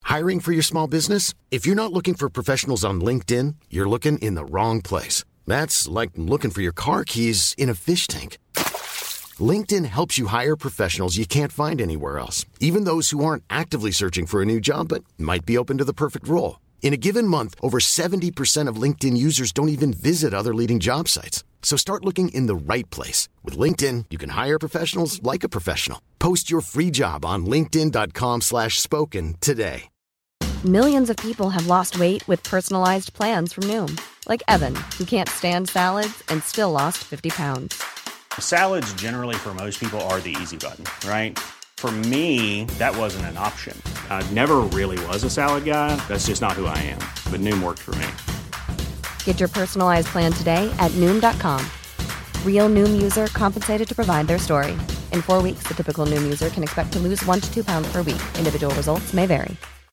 Hiring for your small business? If you're not looking for professionals on LinkedIn, you're looking in the wrong place. That's like looking for your car keys in a fish tank. LinkedIn helps you hire professionals you can't find anywhere else, even those who aren't actively searching for a new job but might be open to the perfect role. In a given month, over 70% of LinkedIn users don't even visit other leading job sites. So start looking in the right place. With LinkedIn, you can hire professionals like a professional. Post your free job on linkedin.com/spoken today. Millions of people have lost weight with personalized plans from Noom. Like Evan, who can't stand salads and still lost 50 pounds. Salads generally for most people are the easy button, right? For me, that wasn't an option. I never really was a salad guy. That's just not who I am. But Noom worked for me. Get your personalized plan today at Noom.com. Real Noom user compensated to provide their story. In 4 weeks, the typical Noom user can expect to lose 1 to 2 pounds per week. Individual results may vary.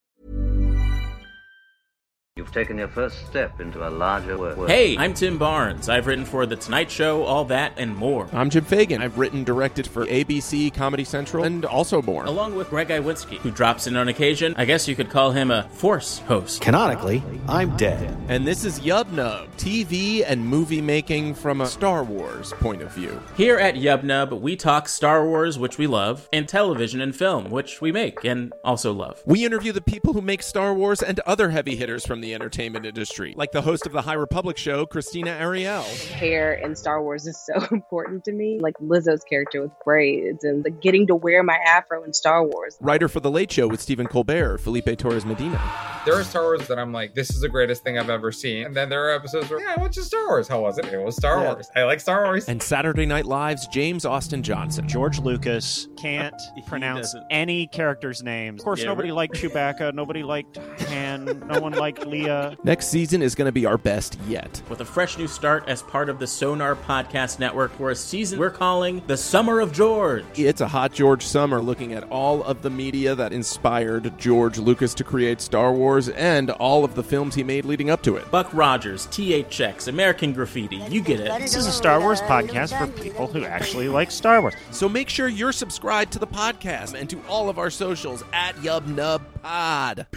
You've taken your first step into a larger world. Hey, I'm Tim Barnes. I've written for The Tonight Show, All That, and more. I'm Jim Fagan. I've written, directed for ABC, Comedy Central, and also more. Along with Greg Iwinski, who drops in on occasion. I guess you could call him a Force host. Canonically, I'm dead. And this is Yub Nub, TV and movie making from a Star Wars point of view. Here at Yub Nub, we talk Star Wars, which we love, and television and film, which we make and also love. We interview the people who make Star Wars and other heavy hitters from the entertainment industry, like the host of the High Republic show, Christina Ariel. Hair in Star Wars is so important to me. Like Lizzo's character with braids and like getting to wear my afro in Star Wars. Writer for The Late Show with Stephen Colbert, Felipe Torres Medina. There are Star Wars that I'm like, this is the greatest thing I've ever seen. And then there are episodes where, yeah, I watched Star Wars. How was it? It was Star Wars. I like Star Wars. And Saturday Night Live's James Austin Johnson. George Lucas can't pronounce any character's names. Of course, nobody liked Chewbacca. Nobody liked Han. No one liked Leia. Next season is going to be our best yet. With a fresh new start as part of the Sonar Podcast Network for a season we're calling The Summer of George. It's a hot George summer looking at all of the media that inspired George Lucas to create Star Wars and all of the films he made leading up to it. Buck Rogers, THX, American Graffiti, you get it. This is a Star Wars podcast for people who actually like Star Wars. So make sure you're subscribed to the podcast and to all of our socials at YubNubPod.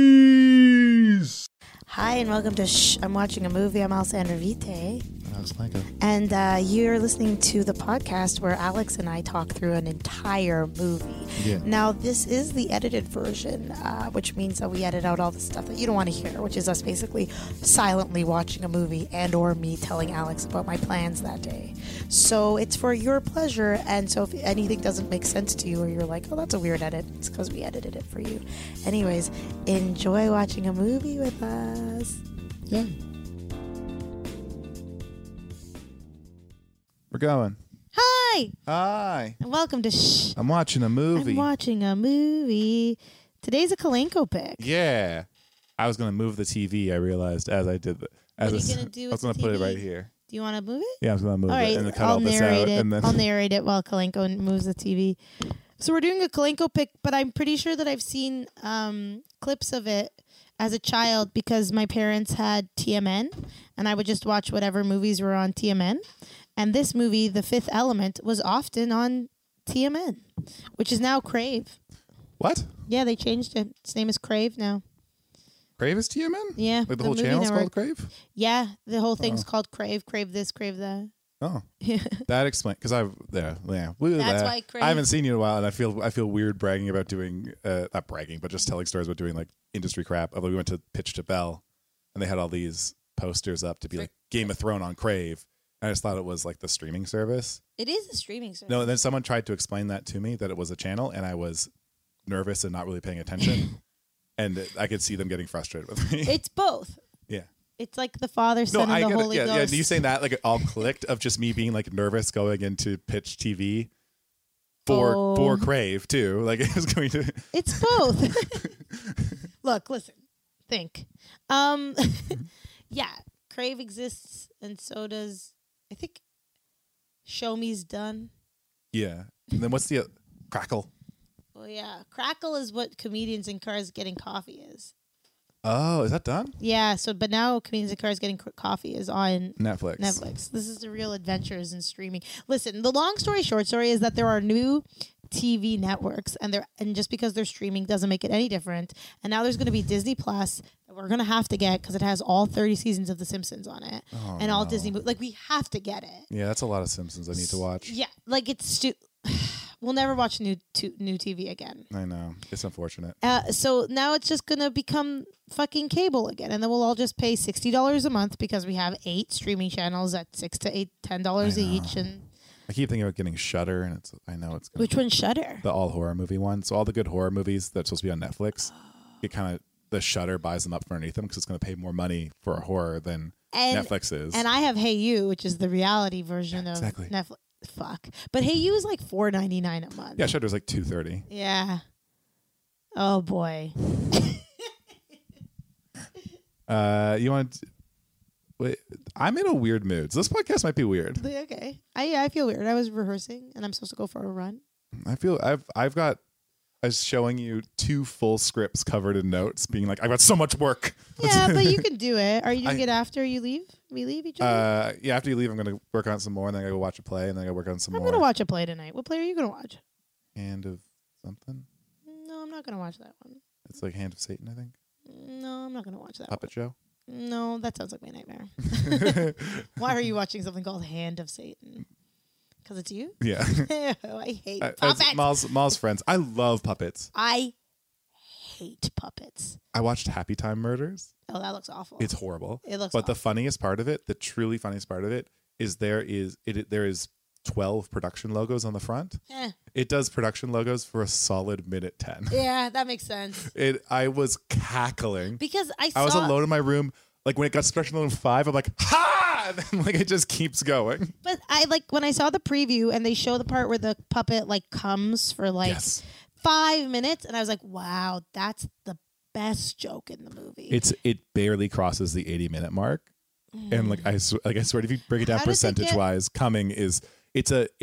Peace! Hi, and welcome to Shh, I'm Watching a Movie. I'm Alessandra Vite. And you're listening to the podcast where Alex and I talk through an entire movie. Yeah. Now, this is the edited version, which means that we edit out all the stuff that you don't want to hear, which is us basically silently watching a movie and or me telling Alex about my plans that day. So it's for your pleasure, and so if anything doesn't make sense to you or you're like, oh, that's a weird edit, it's because we edited it for you. Anyways, enjoy watching a movie with us. Yeah. We're going. Hi! Hi. And welcome to Shh. I'm watching a movie. I'm watching a movie. Today's a Kalenko pick. Yeah. I was going to move the TV, I realized, as I did. What are you going to do with I was going to put it TV? right here. Do you want to move it? Yeah, I was going to move all right, it and then cut I'll all this narrate out. it. And then I'll narrate it while Kalenko moves the TV. So we're doing a Kalenko pick, but I'm pretty sure that I've seen clips of it as a child because my parents had TMN, and I would just watch whatever movies were on TMN. And this movie, The Fifth Element, was often on TMN, which is now Crave. What? Yeah, they changed it. Its name is Crave now. Crave is TMN? Yeah. Like the whole channel's called Crave? Yeah, the whole thing's called Crave. Crave this, Crave that. Oh, that explains because That's why Crave. I haven't seen you in a while, and I feel weird bragging about doing not bragging, but just telling stories about doing like industry crap. Although we went to pitch to Bell, and they had all these posters up to be like Game of Thrones on Crave. I just thought it was like the streaming service. It is a streaming service. No, and then someone tried to explain that to me, that it was a channel, and I was nervous and not really paying attention. And I could see them getting frustrated with me. It's both. Yeah. It's like the Father, Son, and the Holy Ghost. Yeah, you saying that, like, it all clicked of just me being, like, nervous going into pitch TV for Crave, too. Like, it was going to... It's both. Look, listen. Think. Yeah, Crave exists, and so does... I think Show Me's done. Yeah. And then what's the Crackle? Well, yeah. Crackle is what Comedians in Cars Getting Coffee is. Oh, is that done? Yeah. So, but now Comedians in Cars Getting Coffee is on Netflix. This is the real adventures in streaming. Listen, the long story short story is that there are new TV networks, and just because they're streaming doesn't make it any different. And now there's going to be Disney Plus that we're going to have to get because it has all 30 seasons of The Simpsons on it, and all Disney movies. Like, we have to get it. Yeah, that's a lot of Simpsons I need to watch. Yeah, like we'll never watch new TV again. I know, it's unfortunate. So now it's just gonna become fucking cable again, and then we'll all just pay $60 a month because we have 8 streaming channels at $6 to $10 each. And I keep thinking about getting Shudder, and I know it's which one's Shudder? The all horror movie one. So all the good horror movies that's supposed to be on Netflix, it kind of the Shudder buys them up from underneath them because it's going to pay more money for a horror than Netflix is. And I have Hey You, which is the reality version of Netflix. Fuck, but Hey You is like $4.99 a month. Yeah, Shudder's like $2.30. Yeah. Oh boy. You want? Wait, I'm in a weird mood. So this podcast might be weird. Okay. I feel weird. I was rehearsing, and I'm supposed to go for a run. I feel I was showing you 2 full scripts covered in notes, being like, I've got so much work. Yeah, but you can do it. Are you doing it after you leave? We leave each other? Yeah, after you leave, I'm going to work on some more, and then I go watch a play, and then I go work on some more. I'm going to watch a play tonight. What play are you going to watch? Hand of something? No, I'm not going to watch that one. It's like Hand of Satan, I think. No, I'm not going to watch that Puppet Show? No, that sounds like my nightmare. Why are you watching something called Hand of Satan? Because it's you? Yeah. I hate puppets. Mal's friends. I love puppets. I hate puppets. I watched Happy Time Murders. Oh, that looks awful. It's horrible. It looks But awful. the funniest part of it, the truly funniest part of it, is there is 12 production logos on the front. It does production logos for a solid minute 10. Yeah, that makes sense. I was cackling. Because I was alone in my room. Like when it got to production logo 5, I'm like, ha! And then like it just keeps going. But I like when I saw the preview and they show the part where the puppet like comes for like 5 minutes, and I was like, wow, that's the best joke in the movie. It barely crosses the 80-minute mark. And like I swear, if you break it down percentage wise, Coming is it's a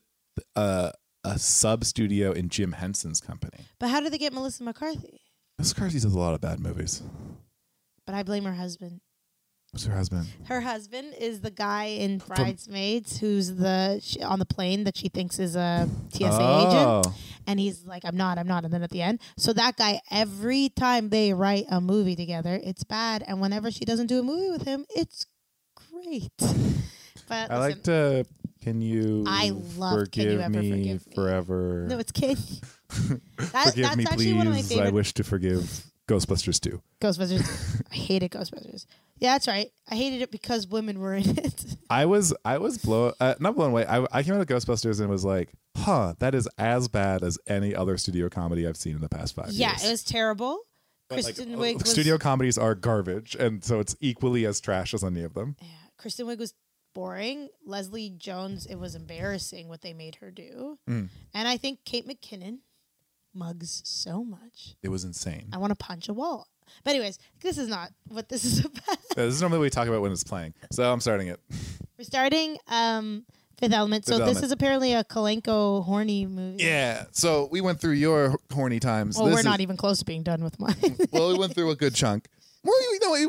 sub studio in Jim Henson's company. But how did they get Melissa McCarthy? Melissa McCarthy does a lot of bad movies. But I blame her husband. What's her husband? Her husband is the guy in Bridesmaids who's on the plane that she thinks is a TSA agent. And he's like, I'm not. And then at the end. So that guy, every time they write a movie together, it's bad. And whenever she doesn't do a movie with him, it's great. But I like to, can you I love forgive Can You Ever me Forgive Me? forever? No, it's Can Forgive that's me, actually please. one of my favorite. I wish to forgive Ghostbusters 2. Ghostbusters. I hated Ghostbusters. Yeah, that's right. I hated it because women were in it. I was not blown away. I came out of Ghostbusters and was like, that is as bad as any other studio comedy I've seen in the past 5 years. Yeah, it was terrible. But Kristen Wiig was... Studio comedies are garbage, and so it's equally as trash as any of them. Yeah, Kristen Wiig was boring. Leslie Jones, it was embarrassing what they made her do. And I think Kate McKinnon mugs so much. It was insane. I want to punch a wall. But anyways, this is not what this is about. This is normally what we talk about when it's playing. So I'm starting it. We're starting Fifth Element. This is apparently a Kalenko horny movie. Yeah. So we went through your horny times. Well, we're not even close to being done with mine. Well, we went through a good chunk. Well,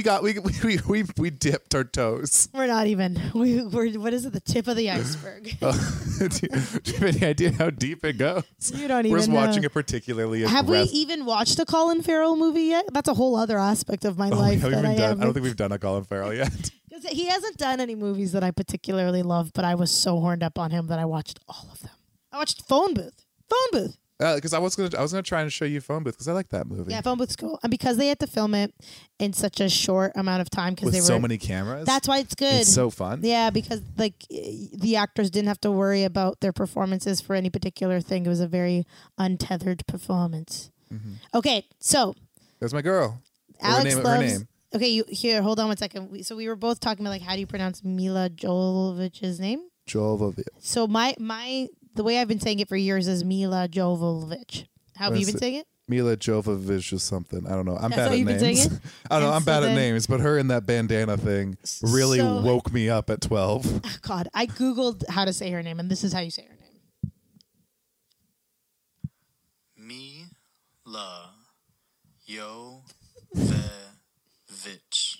we dipped our toes. We're not even. We're what is it? The tip of the iceberg. Do you have any idea how deep it goes? You don't even. We're just know. watching a particularly. Have we even watched a Colin Farrell movie yet? That's a whole other aspect of my life. I don't think we've done a Colin Farrell yet. Because he hasn't done any movies that I particularly love, but I was so horned up on him that I watched all of them. I watched Phone Booth. Because I was gonna try and show you Phone Booth because I like that movie. Yeah, Phone Booth's cool, and because they had to film it in such a short amount of time because with they were so many cameras. That's why it's good. It's so fun. Yeah, because like the actors didn't have to worry about their performances for any particular thing. It was a very untethered performance. Mm-hmm. Okay, so there's my girl. Alex loves. Her name. Okay, hold on one second. We were both talking about like how do you pronounce Mila Jovovich's name? Jovovich. So the way I've been saying it for years is Mila Jovovich. How have you been saying it? Mila Jovovich or something. I don't know. I'm That's bad at names. I don't know. I'm bad at names, but her in that bandana thing really woke me up at 12. Oh God, I Googled how to say her name, and this is how you say her name. Mila Jovovich.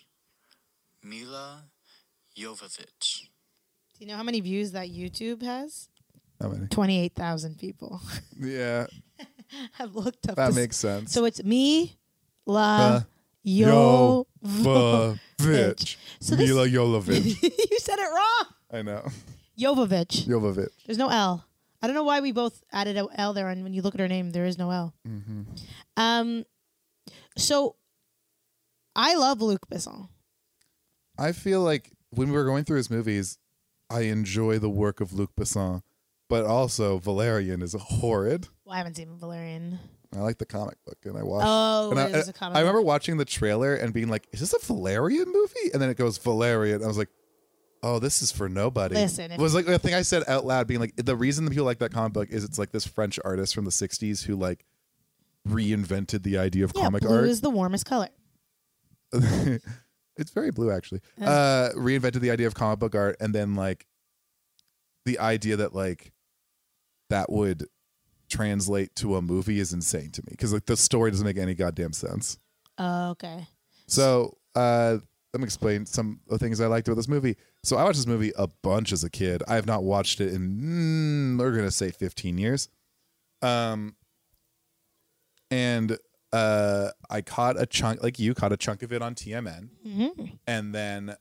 Mila Jovovich. Do you know how many views that YouTube has? How many? 28,000 people. Yeah. I've looked up. That this. makes sense. So it's Mila Jovovich. So this, Mila Jovovich. you said it wrong. I know. Jovovich. Jovovich. There's no L. I don't know why we both added an L there, and when you look at her name, there is no L. Mm-hmm. So I love Luc Besson. I feel like when we were going through his movies, I enjoy the work of Luc Besson, but also Valerian is horrid. Well, I haven't seen Valerian. I like the comic book, and I watched. Oh, and it is a comic I remember book. watching the trailer and being like, "Is this a Valerian movie?" And then it goes Valerian. I was like, "Oh, this is for nobody." Listen, it was like the thing I said out loud, being like, the reason that people like that comic book is it's like this French artist from the '60s who like reinvented the idea of comic blue art. is the warmest color. It's very blue, actually. Reinvented the idea of comic book art, and then like the idea that like that would translate to a movie is insane to me because like the story doesn't make any goddamn sense. Oh, okay. So let me explain some of the things I liked about this movie. So I watched this movie a bunch as a kid. I have not watched it in we're gonna say 15 years. And I caught a chunk, like you caught a chunk of it on TMN, and then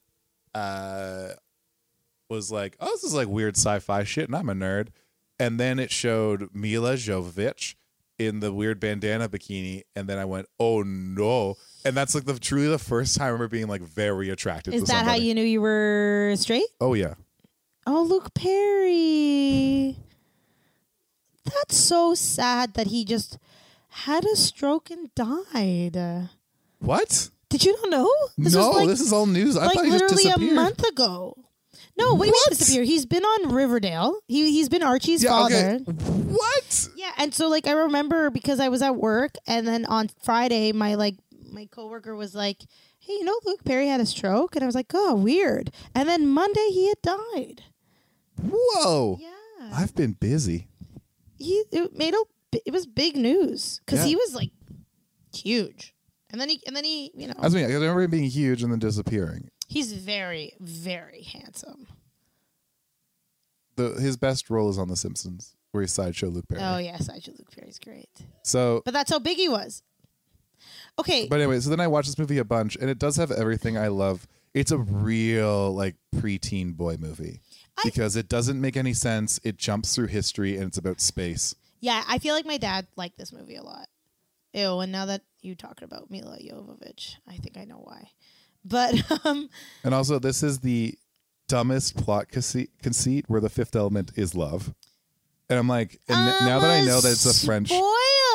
was like, "Oh, this is like weird sci-fi shit," and I'm a nerd. And then it showed Mila Jovovich in the weird bandana bikini, and then I went, "Oh no!" And that's like truly the first time I remember being like very attracted. Is to that somebody. how you knew you were straight? Oh yeah. Oh, Luke Perry. That's so sad that he just had a stroke and died. What? Did you not know? This is all news. I like thought he just literally disappeared. a month ago. No, what do you mean disappear? He's been on Riverdale. He's been Archie's father. Okay. What? Yeah, and so like I remember because I was at work, and then on Friday my coworker was like, "Hey, you know Luke Perry had a stroke," and I was like, "Oh, weird." And then Monday he had died. Whoa. Yeah. I've been busy. It was big news because Yeah. he was like huge, and then he you know. That's me. I remember him being huge and then disappearing. He's very, very handsome. His best role is on The Simpsons, where he's Sideshow Luke Perry. Oh yeah, Sideshow Luke Perry's great. So, but that's how big he was. Okay. But anyway, so then I watched this movie a bunch, and it does have everything I love. It's a real like preteen boy movie because it doesn't make any sense. It jumps through history, and it's about space. Yeah, I feel like my dad liked this movie a lot. Ew, and now that you talked about Mila Jovovich, I think I know why. But and also, this is the dumbest plot conceit where the fifth element is love. And I'm like, and now that I know that it's a French. Spoiler!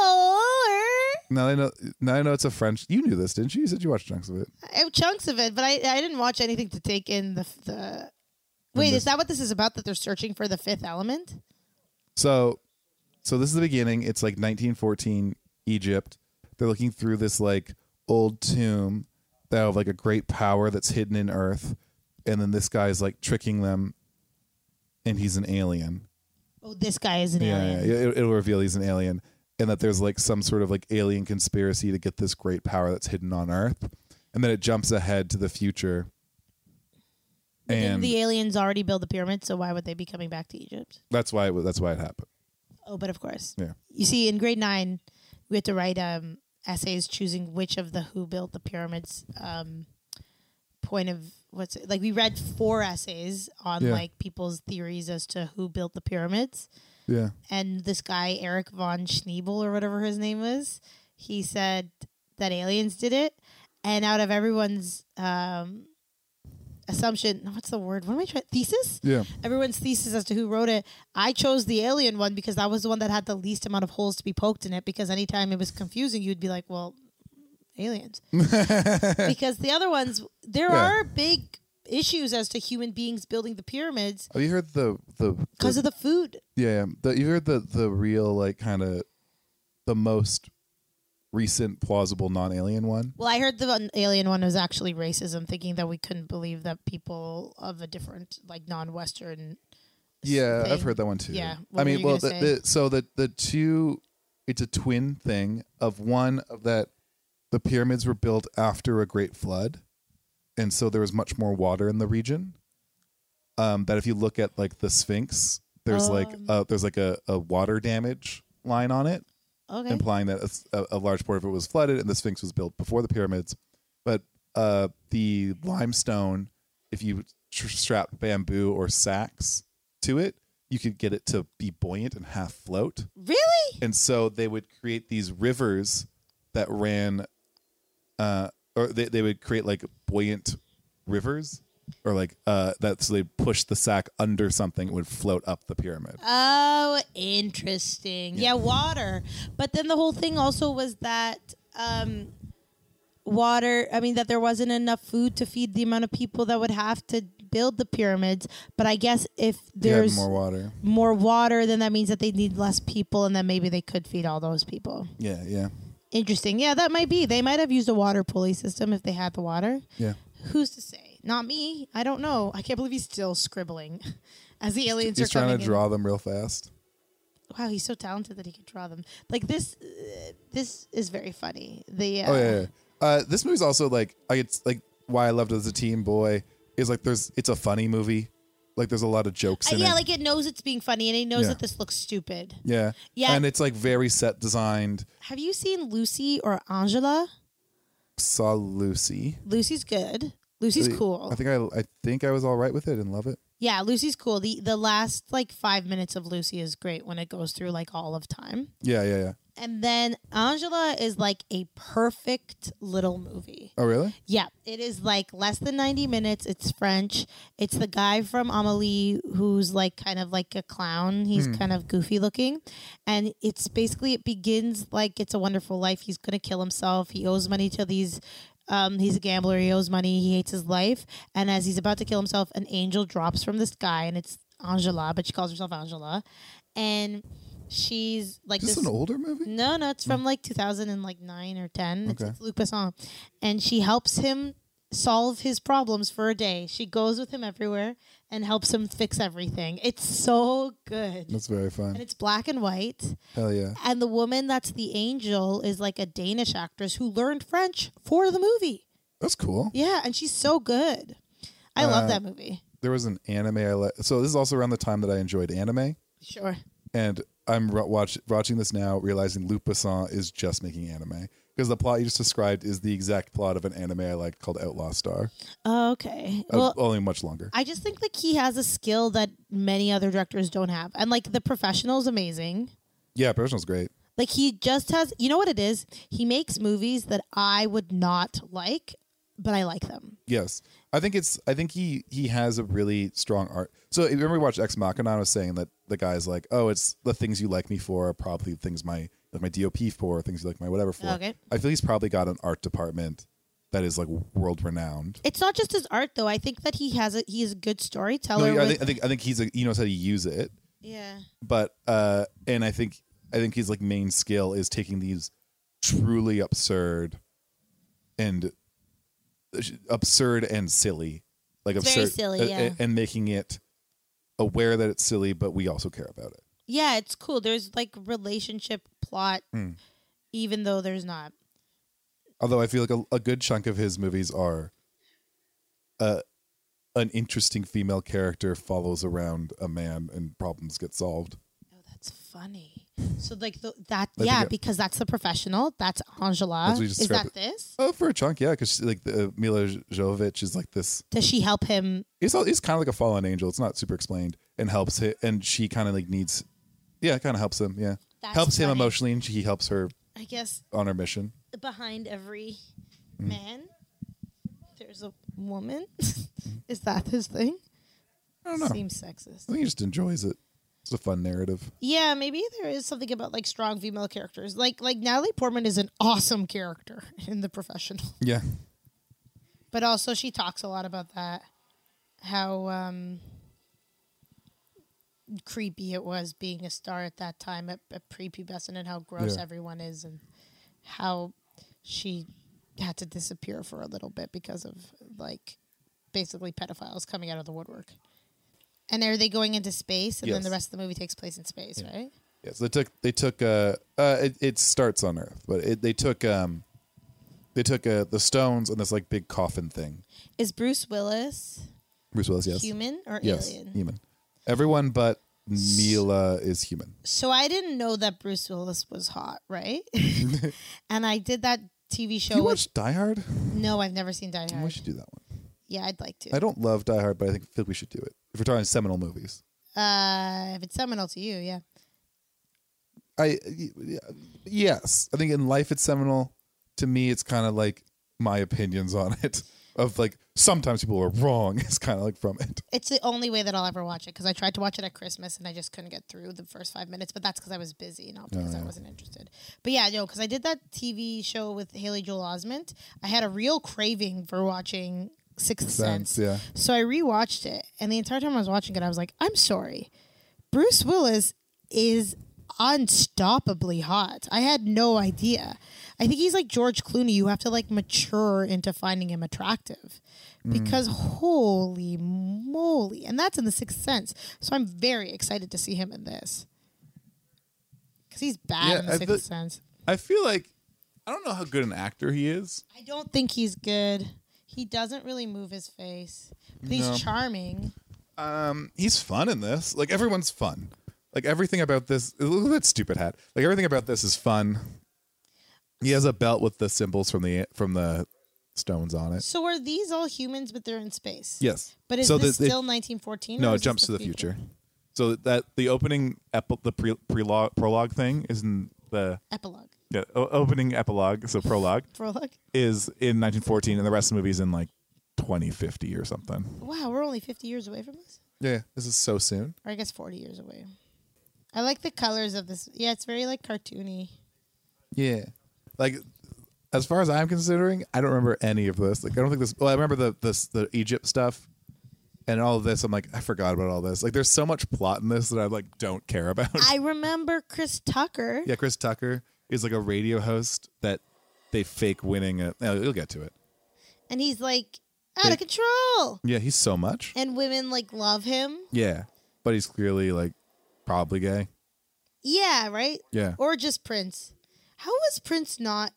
Now I know it's a French. You knew this, didn't you? You said you watched chunks of it. I have chunks of it, but I didn't watch anything to take in the. Wait, is that what this is about? That they're searching for the fifth element? So this is the beginning. It's like 1914 Egypt. They're looking through this like old tomb that have like a great power that's hidden in Earth, and then this guy's like tricking them, and he's an alien. Oh, this guy is an alien. Yeah. It'll reveal he's an alien, and that there's like some sort of like alien conspiracy to get this great power that's hidden on Earth, and then it jumps ahead to the future. But didn't And the aliens already build the pyramid, so why would they be coming back to Egypt? that's why it happened. Oh, but of course. Yeah. You see, in grade 9, we had to write essays choosing which of the who built the pyramids point of we read 4 essays on like people's theories as to who built the pyramids. Yeah. And this guy Eric von Schneebel or whatever his name was, he said that aliens did it, and out of everyone's assumption, what's the word? What am I trying? Thesis? Yeah. Everyone's thesis as to who wrote it. I chose the alien one because that was the one that had the least amount of holes to be poked in it, because anytime it was confusing, you'd be like, well, aliens. Because the other ones, there are big issues as to human beings building the pyramids. Have you heard because of the food? Yeah. You heard the real like kind of the most recent plausible non-alien one? Well, I heard the alien one was actually racism, thinking that we couldn't believe that people of a different, like, non-Western. Yeah, thing. I've heard that one too. Yeah. I mean, well, the two, it's a twin thing of one of that the pyramids were built after a great flood, and so there was much more water in the region. That if you look at like the Sphinx there's a water damage line on it, implying that a large part of it was flooded, and the Sphinx was built before the pyramids. But the limestone, if you strap bamboo or sacks to it, you could get it to be buoyant and half float. Really? And so they would create these rivers that ran, or they would create like buoyant rivers, or like that. So they'd push the sack under something, it would float up the pyramid. Oh, interesting. Yeah, water. But then the whole thing also was that that there wasn't enough food to feed the amount of people that would have to build the pyramids. But I guess if there's more water, then that means that they need less people, and then maybe they could feed all those people. Yeah. Interesting. Yeah, that might be. They might have used a water pulley system if they had the water. Yeah. Who's to say? Not me. I don't know. I can't believe he's still scribbling as the aliens He's are coming trying to draw them real fast. Wow, he's so talented that he can draw them. Like this is very funny. This movie's also like it's like why I loved it as a teen boy is like it's a funny movie. Like there's a lot of jokes in it. Yeah, like it knows it's being funny and it knows that this looks stupid. Yeah. Yeah. And it's like very set designed. Have you seen Lucy or Angela? Saw Lucy. Lucy's good. Lucy's cool. I think I was all right with it and love it. Yeah, Lucy's cool. The last like 5 minutes of Lucy is great when it goes through like all of time. Yeah. And then Angela is like a perfect little movie. Oh, really? Yeah. It is like less than 90 minutes. It's French. It's the guy from Amélie who's like kind of like a clown. He's kind of goofy looking. And it's basically, it begins like It's a Wonderful Life. He's going to kill himself. He owes money to these... he's a gambler. He owes money. He hates his life. And as he's about to kill himself, an angel drops from the sky, and it's Angela, but she calls herself Angela. And she's like Is this an older movie? No, it's from like 2009 or 10. It's Luc Besson. And she helps him solve his problems for a day. She goes with him everywhere and helps him fix everything. It's so good. That's very fun. And it's black and white. Hell yeah. And the woman that's the angel is like a Danish actress who learned French for the movie. That's cool. Yeah, and she's so good. I love that movie. There was an anime I like. So this is also around the time that I enjoyed anime. Sure. And I'm watching this now, realizing Luc Besson is just making anime. Because the plot you just described is the exact plot of an anime I liked called Outlaw Star. Oh, okay. Well, only much longer. I just think like he has a skill that many other directors don't have. And like The Professional is amazing. Yeah, Professional's great. Like he just has, you know what it is? He makes movies that I would not like, but I like them. Yes. I think he has a really strong art. So if you remember we watched Ex Machina, I was saying that the guy's like, oh, it's the things you like me for are probably things my DOP for, things you like my whatever for. Okay. I feel he's probably got an art department that is like world renowned. It's not just his art though. I think that he's a good storyteller. No, I think he knows how to use it. Yeah. But and I think his like main skill is taking these truly absurd and silly, like it's absurd, very silly, yeah. and making it aware that it's silly, but we also care about it. Yeah, it's cool. There's like relationship plot, even though there's not. Although I feel like a good chunk of his movies are an interesting female character follows around a man and problems get solved. Oh, that's funny. So like because that's The Professional. That's Angela. Is that this? Oh, for a chunk, yeah, because like Mila Jovovich is like this. Does she help him? He's kind of like a fallen angel. It's not super explained, and helps him. And she kind of like needs, kind of helps him. Yeah, helps him emotionally, and he helps her. I guess on her mission. Behind every man, there's a woman. Is that his thing? I don't know. Seems sexist. I think he just enjoys it. It's a fun narrative. Yeah, maybe there is something about like strong female characters. Like Natalie Portman is an awesome character in The Professional. Yeah. But also she talks a lot about that. How creepy it was being a star at that time at prepubescent and how gross everyone is and how she had to disappear for a little bit because of like basically pedophiles coming out of the woodwork. And are they going into space, and then the rest of the movie takes place in space, right? Yes, they took. It starts on Earth, but they took the stones and this like big coffin thing. Is Bruce Willis? Yes. Human or yes, alien? Human. Everyone but Mila is human. So I didn't know that Bruce Willis was hot, right? And I did that TV show. You watched Die Hard? No, I've never seen Die Hard. We should do that one. Yeah, I'd like to. I don't love Die Hard, but I feel like we should do it. If we're talking seminal movies. If it's seminal to you, yeah. Yes. I think in life it's seminal. To me, it's kind of like my opinions on it. Of like, sometimes people are wrong. It's kind of like from it. It's the only way that I'll ever watch it because I tried to watch it at Christmas and I just couldn't get through the first 5 minutes. But that's because I was busy, not because I wasn't interested. But yeah, no, because I did that TV show with Haley Joel Osment. I had a real craving for watching Sixth Sense. Yeah. So I rewatched it, and the entire time I was watching it, I was like, I'm sorry, Bruce Willis is unstoppably hot. I had no idea. I think he's like George Clooney. You have to like mature into finding him attractive because holy moly. And that's in The Sixth Sense. So I'm very excited to see him in this because he's bad in The Sixth Sense. I feel like, I don't know how good an actor he is. I don't think he's good. He doesn't really move his face, but he's charming. He's fun in this. Like, everyone's fun. Like, everything about this, look at that stupid hat. Like, everything about this is fun. He has a belt with the symbols from the stones on it. So are these all humans, but they're in space? Yes. But is this still 1914? No, it jumps to the future. So that the opening prologue thing is in the epilogue. Yeah, opening epilogue. So prologue. Prologue is in 1914, and the rest of the movie's in like 2050 or something. Wow, we're only 50 years away from this. Yeah, this is so soon. Or I guess 40 years away. I like the colors of this. Yeah, it's very like cartoony. Yeah. Like, as far as I'm considering, I don't remember any of this. Like, I don't think this. Well, I remember the Egypt stuff and all of this. I'm like, I forgot about all this. Like, there's so much plot in this that I like don't care about. I remember Chris Tucker. Yeah, Chris Tucker is like a radio host that they fake winning. You'll get to it. And he's like out of control. Yeah, he's so much. And women like love him. Yeah, but he's clearly like probably gay. Yeah, right? Yeah. Or just Prince. How was Prince not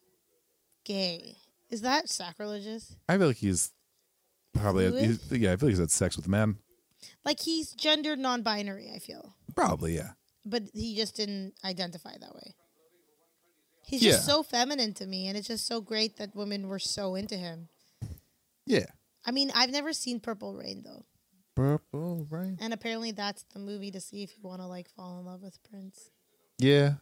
gay? Is that sacrilegious? I feel like he's probably I feel like he's had sex with men. Like he's gender non-binary, I feel. Probably, yeah. But he just didn't identify that way. He's just so feminine to me, and it's just so great that women were so into him. Yeah. I mean, I've never seen Purple Rain, though. Purple Rain. And apparently that's the movie to see if you want to, like, fall in love with Prince. Yeah.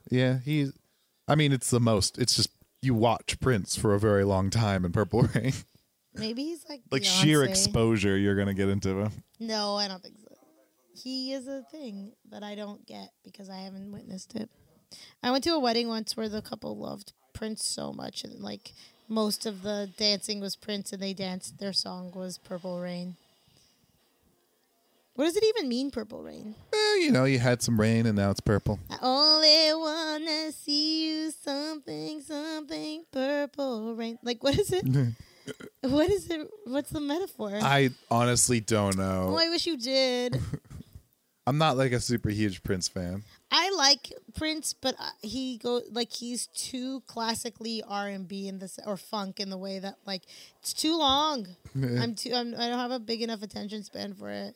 I mean, it's just, you watch Prince for a very long time in Purple Rain. Maybe he's like Like Beyonce. sheer exposure, you're going to get into him. No, I don't think so. He is a thing that I don't get because I haven't witnessed it. I went to a wedding once where the couple loved Prince so much, and like most of the dancing was Prince, and they danced. Their song was Purple Rain. What does it even mean, Purple Rain? You had some rain, and now it's purple. I only wanna see you something purple rain. Like, what is it? What is it? What's the metaphor? I honestly don't know. Oh, I wish you did. I'm not like a super huge Prince fan. I like Prince, but he's too classically R&B in this or funk in the way that like it's too long. I don't have a big enough attention span for it.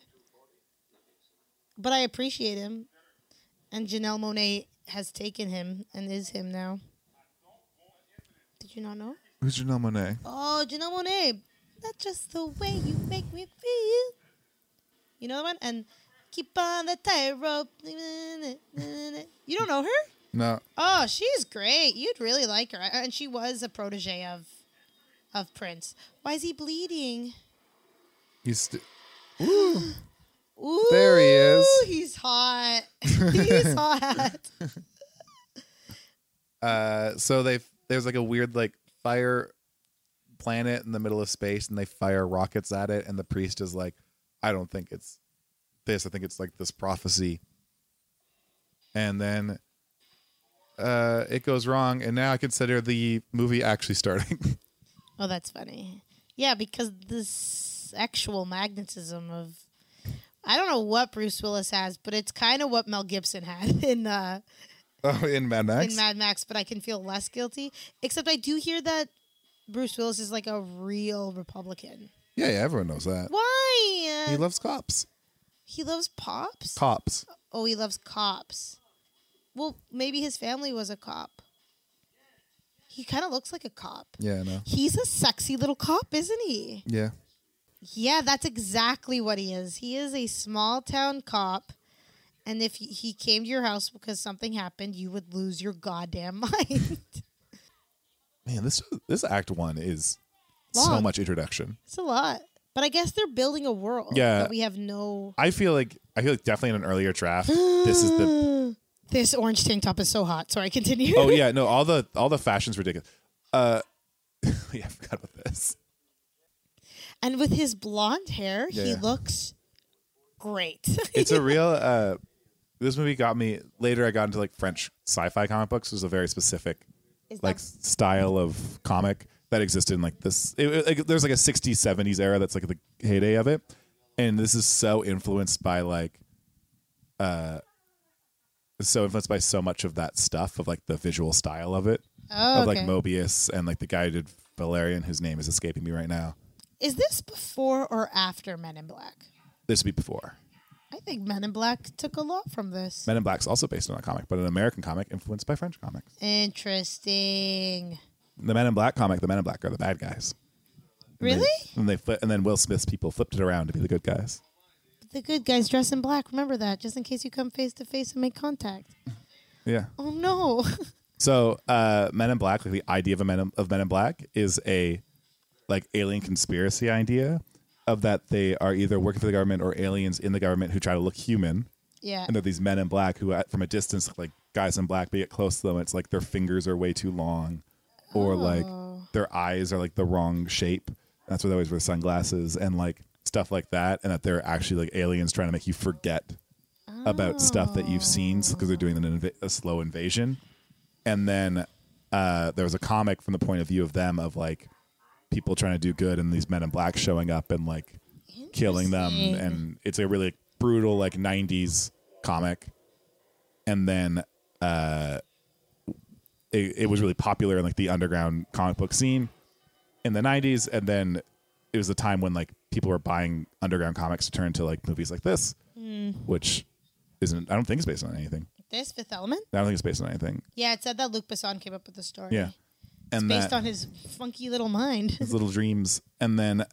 But I appreciate him, and Janelle Monáe has taken him and is him now. Did you not know? Who's Janelle Monáe? Oh, Janelle Monáe. That's just the way you make me feel. You know the one? And keep on the tightrope. You don't know her? No. Oh, she's great. You'd really like her. And she was a protege of Prince. Why is he bleeding? Ooh. Ooh, there he is. He's hot. He's hot. So there's like a weird like fire planet in the middle of space, and they fire rockets at it, and the priest is like, I don't think it's this. I think it's like this prophecy. And then it goes wrong, and now I consider the movie actually starting. Oh, that's funny. Yeah, because the sexual magnetism of... I don't know what Bruce Willis has, but it's kind of what Mel Gibson had in Mad Max. In Mad Max, but I can feel less guilty. Except I do hear that Bruce Willis is like a real Republican. Yeah, everyone knows that. Why? He loves cops. He loves pops? Cops. Oh, he loves cops. Well, maybe his family was a cop. He kind of looks like a cop. Yeah, I know. He's a sexy little cop, isn't he? Yeah. Yeah, that's exactly what he is. He is a small town cop. And if he came to your house because something happened, you would lose your goddamn mind. Man, this act 1 is so Long. much introduction. It's a lot. But I guess they're building a world that we have no... I feel like definitely in an earlier draft, this is the... This orange tank top is so hot. Sorry, continue. Oh, yeah. No, all the fashion's ridiculous. Yeah, I forgot about this. And with his blonde hair, he Yeah. looks great. It's a real... this movie got me... Later, I got into like French sci-fi comic books. There's a very specific style of comic that existed in like this. There's like a 60s, 70s era that's like the heyday of it. And this is so influenced by like... so influenced by so much of that stuff, of like the visual style of it. Oh, of like okay. Mobius and like the guy who did Valerian, whose name is escaping me right now. Is this before or after Men in Black? This would be before. I think Men in Black took a lot from this. Men in Black's also based on a comic, but an American comic influenced by French comics. Interesting. The Men in Black comic, the Men in Black are the bad guys. Really? And then Will Smith's people flipped it around to be the good guys. The good guys dress in black. Remember that, just in case you come face to face and make contact. Yeah. Oh no. So Men in Black, like the idea of Men in Black is a like alien conspiracy idea of that they are either working for the government or aliens in the government who try to look human. Yeah. And they're these men in black who from a distance look like guys in black, but you get close to them, it's like their fingers are way too long, or like their eyes are like the wrong shape. That's why they always wear sunglasses and like stuff like that, and that they're actually like aliens trying to make you forget about stuff that you've seen because they're doing a slow invasion. And then there was a comic from the point of view of them of like people trying to do good and these men in black showing up and like killing them, and it's a really brutal like 90s comic. And then it was really popular in like the underground comic book scene in the 90s, and then it was the time when like people were buying underground comics to turn into like movies like this, which isn't, I don't think it's based on anything. This Fifth Element? I don't think it's based on anything. Yeah, it said that Luc Besson came up with the story. Yeah. It's And based that- on his funky little mind. his little dreams. And then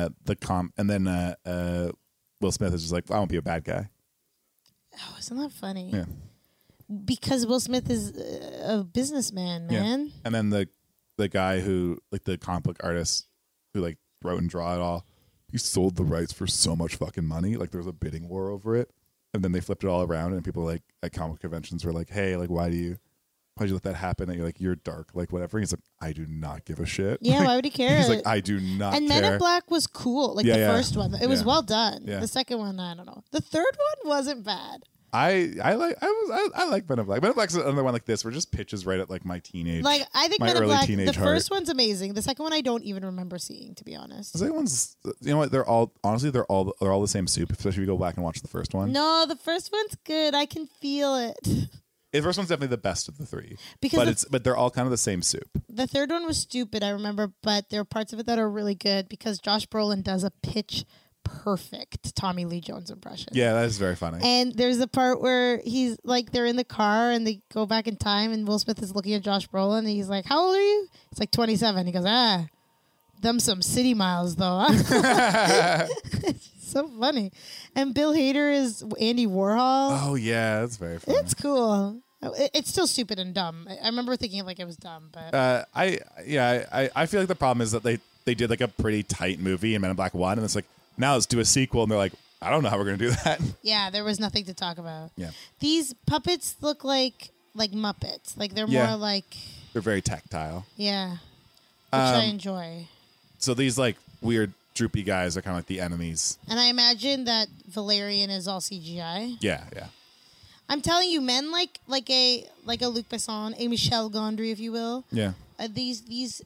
Will Smith is just like, I won't be a bad guy. Oh, isn't that funny? Yeah. Because Will Smith is a businessman, man. Yeah. And then the guy who, like the comic book artist who like wrote and draw it all, he sold the rights for so much fucking money. Like there was a bidding war over it. And then they flipped it all around, and people like at comic conventions were like, hey, like why'd you let that happen? And you're like, you're dark, like whatever. He's like, I do not give a shit. Yeah, Like, why would he care? He's like, I do not And care. Men in Black was cool. Like Yeah, the yeah. first one. It was Yeah. well done. Yeah. The second one, I don't know. The third one wasn't bad. I like Men in Black. Men in Black's another one like this where it just pitches right at like my teenage, Like I think my Men in early Black, teenage the heart. first one's amazing. The second one I don't even remember seeing, to be honest. The second one's, you know what? They're all the same soup. Especially if you go back and watch the first one. No, the first one's good. I can feel it. The first one's definitely the best of the three. Because but they're all kind of the same soup. The third one was stupid, I remember, but there are parts of it that are really good because Josh Brolin does a pitch perfect Tommy Lee Jones impression. Yeah, that is very funny. And there's a part where he's like, they're in the car and they go back in time, and Will Smith is looking at Josh Brolin and he's like, "How old are you?" It's like 27. He goes, them some city miles though. Huh? It's so funny. And Bill Hader is Andy Warhol. Oh yeah, that's very funny. It's cool. It's still stupid and dumb. I remember thinking like it was dumb, but I feel like the problem is that they did like a pretty tight movie in Men in Black 1, and it's like, now let's do a sequel, and they're like, I don't know how we're gonna do that. yeah, there was nothing to talk about. Yeah. These puppets look like Muppets. Like they're Yeah. more like, They're very tactile. yeah, which I enjoy. So these like weird droopy guys are kind of like the enemies. And I imagine that Valerian is all CGI. Yeah. I'm telling you, men like a Luc Besson, a Michel Gondry, if you will. Yeah. These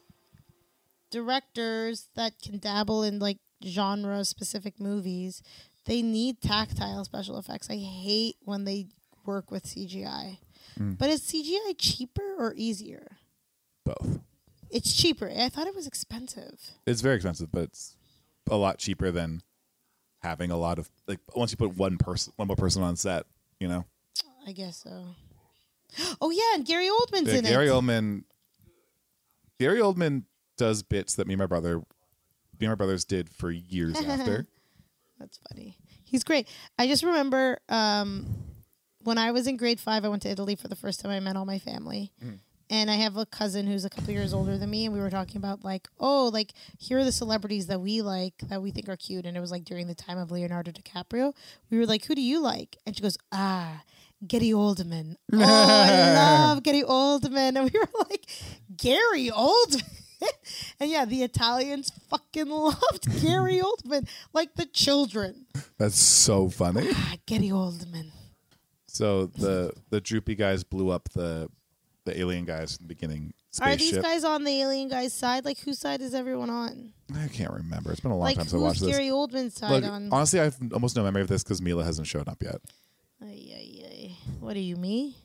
directors that can dabble in like genre specific movies, they need tactile special effects. I hate when they work with CGI. But is CGI cheaper or easier? Both. It's cheaper. I thought it was expensive. It's very expensive, but it's a lot cheaper than having a lot of like once you put one more person on set, you know? I guess so. Oh yeah, and Gary Oldman's in Gary it. Gary Oldman does bits that me and my brothers did for years after. That's funny. He's great. I just remember when I was in grade 5, I went to Italy for the first time. I met all my family. And I have a cousin who's a couple years older than me, and we were talking about like, oh, like here are the celebrities that we like that we think are cute. And it was like during the time of Leonardo DiCaprio. We were like, who do you like? And she goes, Gary Oldman. Oh, I love Gary Oldman. And we were like, Gary Oldman? And yeah, the Italians fucking loved Gary Oldman, like the children. That's so funny. Gary Oldman. So the droopy guys blew up the alien guys in the beginning. Are these guys on the alien guys' side? Like, whose side is everyone on? I can't remember. It's been a long like, time since I watched this. Who's Gary Oldman's side on? Honestly, I have almost no memory of this because Mila hasn't shown up yet. What are you, me?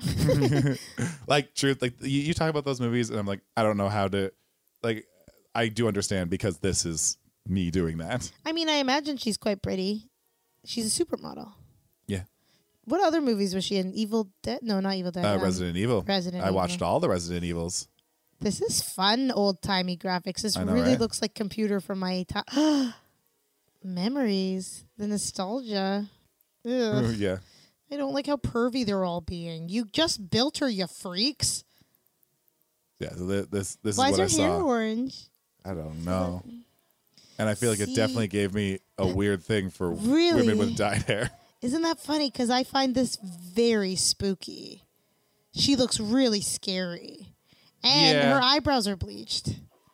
Like, truth, like you talk about those movies, and I'm like, I don't know how to. Like, I do understand because this is me doing that. I mean, I imagine she's quite pretty. She's a supermodel. Yeah. What other movies was she in? Evil Dead? No, not Evil Dead. Resident Evil. I watched all the Resident Evils. This is fun, old-timey graphics. This really looks like computer from my time. Memories. The nostalgia. Ugh. Yeah. I don't like how pervy they're all being. You just built her, you freaks. Yeah, so this is Why what I is her hair saw. orange? I don't know. And I feel like See? it definitely gave me a weird thing for Really? women with dyed hair. Isn't that funny? Because I find this very spooky. She looks really scary. And her eyebrows are bleached.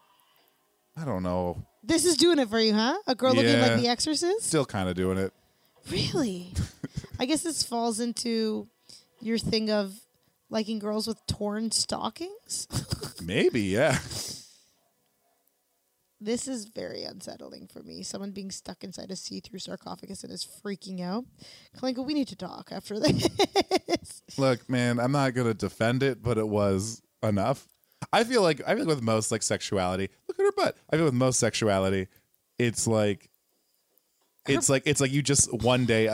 I don't know. This is doing it for you, huh? A girl looking like The Exorcist? Still kind of doing it. Really? I guess this falls into your thing of liking girls with torn stockings? Maybe, yeah. This is very unsettling for me. Someone being stuck inside a see-through sarcophagus and is freaking out. Kalinka, we need to talk after this. Look, man, I'm not gonna defend it, but it was enough. I feel like with most like sexuality, look at her butt. I feel with most sexuality, it's like you just one day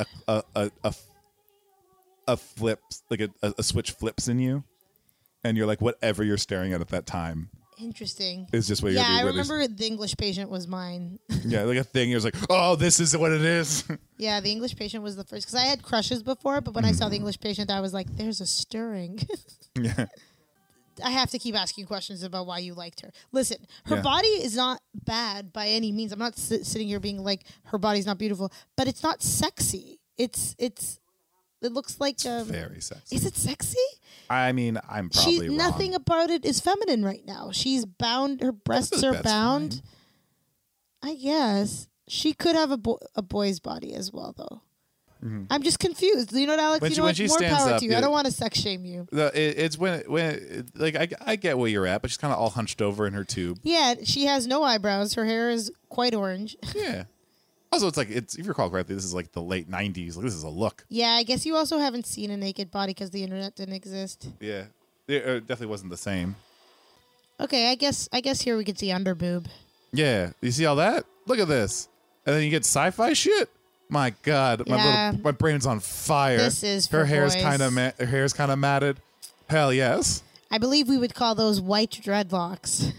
a flip, like a switch flips in you, and you're like whatever you're staring at that time. Interesting. It's just what you're I doing. remember The English Patient was mine. Yeah, like a thing. You're like, oh, this is what it is. Yeah, The English Patient was the first because I had crushes before, but when I saw The English Patient, I was like, "There's a stirring." Yeah. I have to keep asking questions about why you liked her. Listen, her body is not bad by any means. I'm not sitting here being like her body's not beautiful, but it's not sexy. It looks like very sexy. Is it sexy? I mean, I'm probably wrong. Nothing about it is feminine right now. She's bound. Her breasts are bound. Fine. I guess she could have a boy's body as well, though. Mm-hmm. I'm just confused. You know what, Alex? More power to you. I don't want to sex shame you. It's when like I get where you're at, but she's kind of all hunched over in her tube. Yeah, she has no eyebrows. Her hair is quite orange. Yeah. Also, if you recall correctly, this is like the late 90s. Like, this is a look. Yeah, I guess you also haven't seen a naked body because the internet didn't exist. Yeah. It definitely wasn't the same. Okay, I guess here we can see underboob. Yeah. You see all that? Look at this. And then you get sci-fi shit? My God. Yeah. My brain's on fire. This is for her hair's boys. her hair's kind of matted. Hell yes. I believe we would call those white dreadlocks.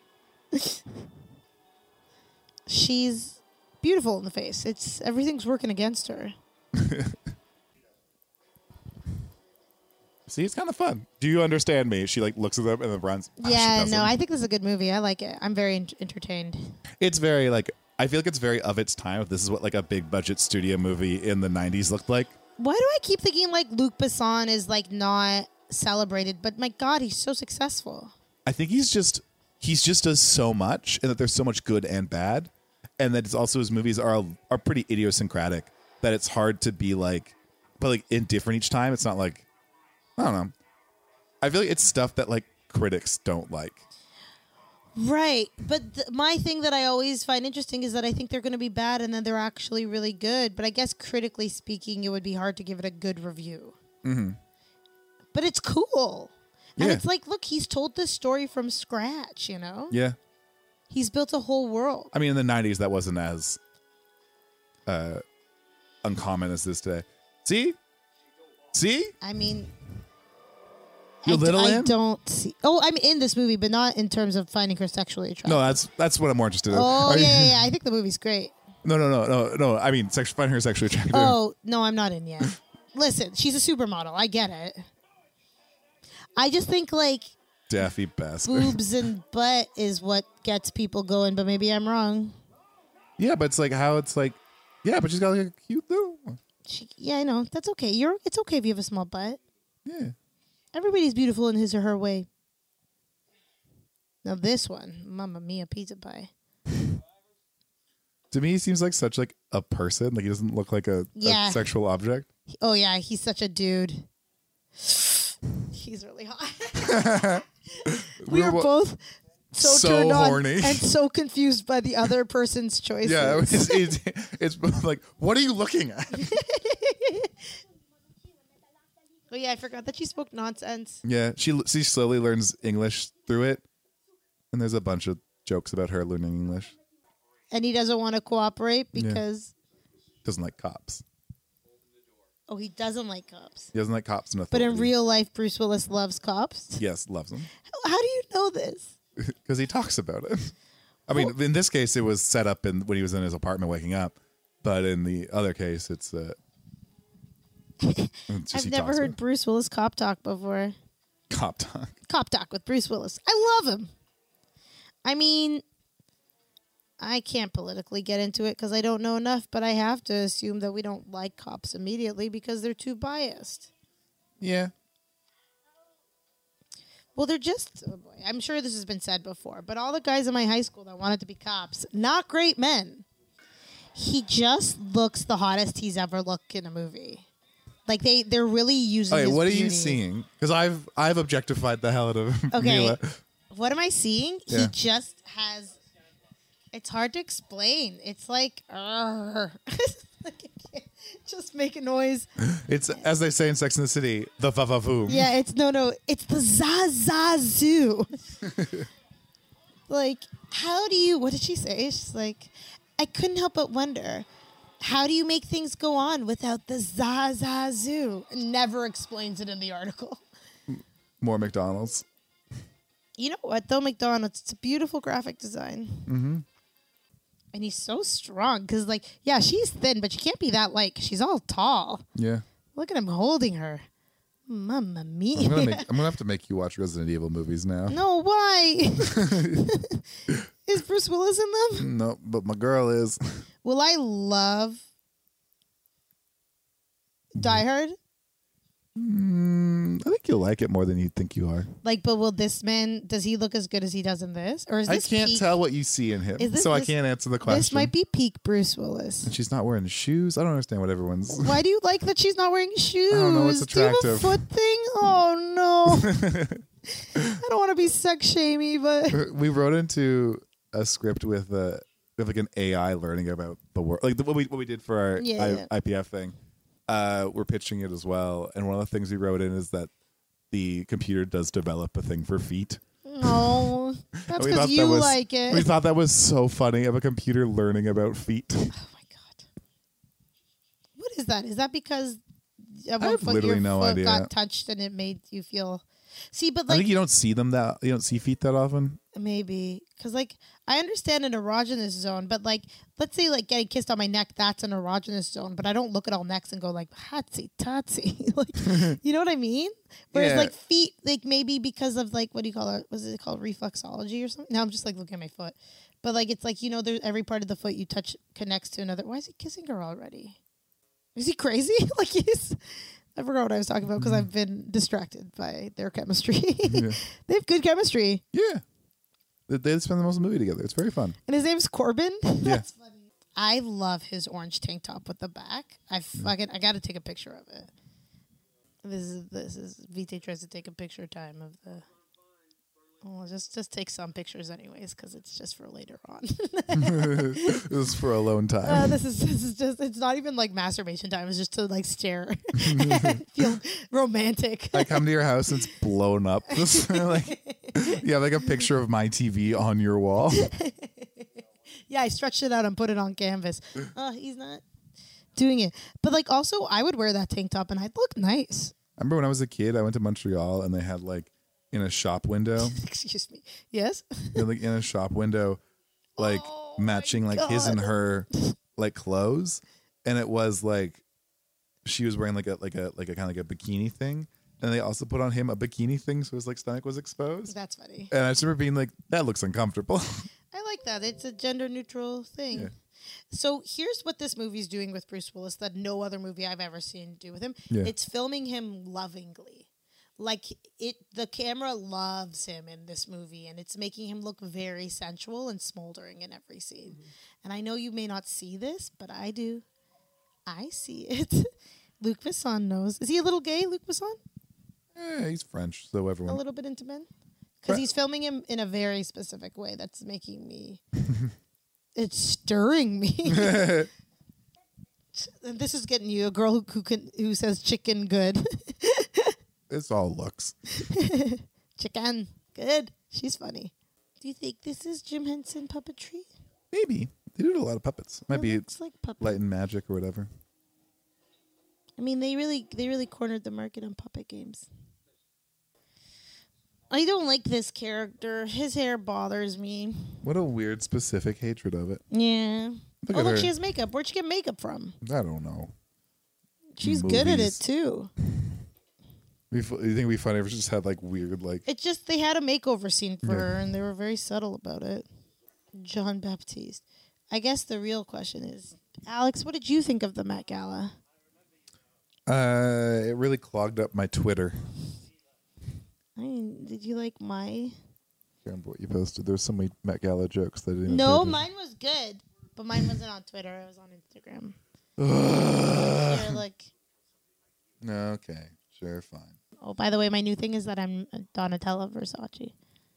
She's beautiful in the face. Everything's working against her. See, it's kind of fun. Do you understand me? She like looks at them and then runs. Yeah, no, I think this is a good movie. I like it. I'm very entertained. It's very like, I feel like it's very of its time. This is what like a big budget studio movie in the 90s looked like. Why do I keep thinking like Luc Besson is like not celebrated, but my God, he's so successful. I think he's just does so much, and that there's so much good and bad, and that it's also his movies are pretty idiosyncratic. That it's hard to be like, but like indifferent each time. It's not like, I don't know. I feel like it's stuff that like critics don't like. Right, but my thing that I always find interesting is that I think they're going to be bad, and then they're actually really good. But I guess critically speaking, it would be hard to give it a good review. Mm-hmm. But it's cool. And it's like, look, he's told this story from scratch, you know? Yeah. He's built a whole world. I mean, in the 90s, that wasn't as uncommon as this today. See? See? I mean, You're little I in? don't see. Oh, I'm in this movie, but not in terms of finding her sexually attractive. No, that's what I'm more interested in. Oh, Are you- yeah. I think the movie's great. No. I mean, find her sexually attractive. Oh, no, I'm not in yet. Listen, she's a supermodel. I get it. I just think, like, Daffy bastard. boobs and butt is what gets people going, but maybe I'm wrong. Yeah, but it's like how it's like, yeah, but she's got like a cute little. Yeah, I know. That's okay. It's okay if you have a small butt. Yeah. Everybody's beautiful in his or her way. Now this one, Mamma Mia pizza pie. To me, he seems like such like a person. Like he doesn't look like a sexual object. Oh yeah, he's such a dude. He's really hot. we were both so turned horny on and so confused by the other person's choices. Yeah, it's both like, what are you looking at? Oh yeah, I forgot that she spoke nonsense. Yeah, she slowly learns English through it, and there's a bunch of jokes about her learning English. And he doesn't want to cooperate because doesn't like cops. Oh, he doesn't like cops. He doesn't like cops. But in real life, Bruce Willis loves cops. Yes, loves them. How do you know this? Because he talks about it. I mean, in this case, it was set up when he was in his apartment waking up. But in the other case, it's I've never heard Bruce Willis cop talk before. Cop talk. Cop talk with Bruce Willis. I love him. I mean, I can't politically get into it because I don't know enough, but I have to assume that we don't like cops immediately because they're too biased. Yeah. Well, they're just, oh boy, I'm sure this has been said before, but all the guys in my high school that wanted to be cops, not great men. He just looks the hottest he's ever looked in a movie. Like they're really using his what are beauty. you seeing? Because I've objectified the hell out of Okay. Mila. What am I seeing? Yeah. He just has. It's hard to explain. It's like, like I can't just make a noise. It's, as they say in Sex and the City, the va-va-voom. Yeah, it's it's the za-za-zoo. Like, how do you? What did she say? She's like, I couldn't help but wonder, how do you make things go on without the za-za-zoo? Never explains it in the article. More McDonald's. You know what, though, McDonald's, it's a beautiful graphic design. Mm-hmm. And he's so strong because, like, yeah, she's thin, but she can't be that light 'cause she's all tall. Yeah. Look at him holding her. Mamma mia. I'm gonna have to make you watch Resident Evil movies now. No, why? Is Bruce Willis in them? No, but my girl is. Will I love Die Hard? I think you'll like it more than you think you are. Like, but will this man, does he look as good as he does in this? Or is I this can't peak? tell what you see in him, Is so I this- can't answer the question. This might be peak Bruce Willis. And she's not wearing shoes. I don't understand what everyone's. Why do you like that she's not wearing shoes? I don't know. It's Do you have a attractive. foot thing? Oh, no. I don't want to be sex shamey, but We wrote into a script with like an AI learning about the world, like what we did for our Yeah. IPF thing. We're pitching it as well, and one of the things we wrote in is that the computer does develop a thing for feet. no. That's And we because thought you that was- like it. We thought that was so funny of a computer learning about feet. What is that? Is that because at I one have foot literally your no foot idea. got touched and it made you feel... See, but I like... think you don't see feet that often. Maybe. Because, like, I understand an erogenous zone, but, like, let's say, like, getting kissed on my neck, that's an erogenous zone, but I don't look at all necks and go, like, hotsy-totsy. Like, you know what I mean? Whereas, Yeah. like, feet, like, maybe because of, like, what do you call it? Was it called reflexology or something? Now I'm just, like, looking at my foot. But, like, it's like, you know, there's every part of the foot you touch connects to another. Why is he kissing her already? Is he crazy? Like, he's... I forgot what I was talking about because I've been distracted by their chemistry. Yeah. They have good chemistry. Yeah. They spend the most of the movie together. It's very fun. And his name's Corbin. Yeah. That's funny. I love his orange tank top with the back. I got to take a picture of it. This is Vite tries to take a picture time of the. Oh, just take some pictures anyways because it's just for later on. It was for alone time. This is just, it's not even like masturbation time. It's just to like stare and feel romantic. I come to your house and it's blown up. Like, you have like a picture of my TV on your wall. Yeah, I stretched it out and put it on canvas. He's not. doing it. But like, also, I would wear that tank top and I'd look nice. I remember when I was a kid, I went to Montreal and they had like in a shop window. Excuse me. Yes. Like in a shop window, like matching like his and her like clothes, and it was like she was wearing like a kind of like a bikini thing, and they also put on him a bikini thing, so his like stomach was exposed. That's funny. And I just remember being like, that looks uncomfortable. I like that. It's a gender neutral thing. Yeah. So here's what this movie's doing with Bruce Willis that no other movie I've ever seen do with him. Yeah. It's filming him lovingly. Like the camera loves him in this movie, and it's making him look very sensual and smoldering in every scene. Mm-hmm. And I know you may not see this, but I do. I see it. Luc Besson knows. Is he a little gay, Luc Besson? He's French, so everyone. A little bit into men? Because he's filming him in a very specific way that's making me... it's stirring me. And this is getting you, a girl who says chicken good. It's all looks. Chicken. Good. She's funny. Do you think this is Jim Henson puppetry? Maybe. They do a lot of puppets. Might be like Light and Magic or whatever. I mean, they really cornered the market on puppet games. I don't like this character. His hair bothers me. What a weird specific hatred of it. Yeah. Look, she has makeup. Where'd she get makeup from? I don't know. She's good at it, too. You think it'd be funny if she just had like weird like... It's just they had a makeover scene for her, and they were very subtle about it. John Baptiste. I guess the real question is, Alex, what did you think of the Met Gala? It really clogged up my Twitter. I mean, did you like my... I remember what you posted. There were so many Met Gala jokes that I didn't... No, mine was good, but mine wasn't on Twitter. It was on Instagram. You're like... Okay, sure, fine. Oh, by the way, my new thing is that I'm Donatella Versace.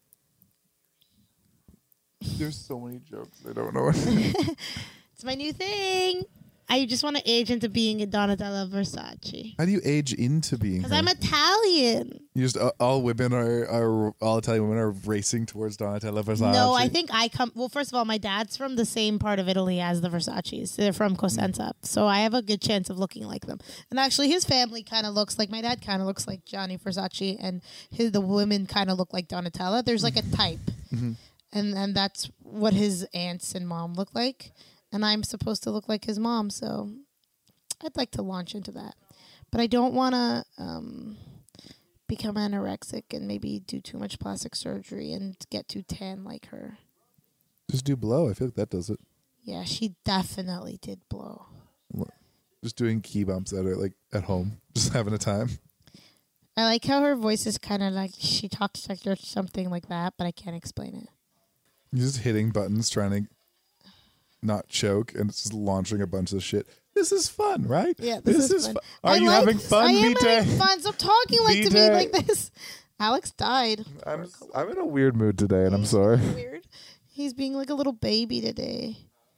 There's so many jokes. I don't know. It's my new thing. I just want to age into being a Donatella Versace. How do you age into being? Because I'm Italian. You just all women are all Italian women are racing towards Donatella Versace. No, I think I come. Well, first of all, my dad's from the same part of Italy as the Versaces. They're from Cosenza, so I have a good chance of looking like them. And actually, his family kind of looks like my dad. Kind of looks like Gianni Versace, and the women kind of look like Donatella. There's like a type, and that's what his aunts and mom look like. And I'm supposed to look like his mom, so I'd like to launch into that. But I don't want to become anorexic and maybe do too much plastic surgery and get too tan like her. Just do blow. I feel like that does it. Yeah, she definitely did blow. Just doing key bumps at home, just having a time. I like how her voice is kind of like she talks like or something like that, but I can't explain it. You're just hitting buttons, trying to not choke, and it's just launching a bunch of shit. This is fun, right? Yeah, this is fun. Are you having fun, I am Vita? having fun. Stop talking to me like this. Alex died. I'm in a weird mood today, and I'm sorry. Weird. He's being like a little baby today.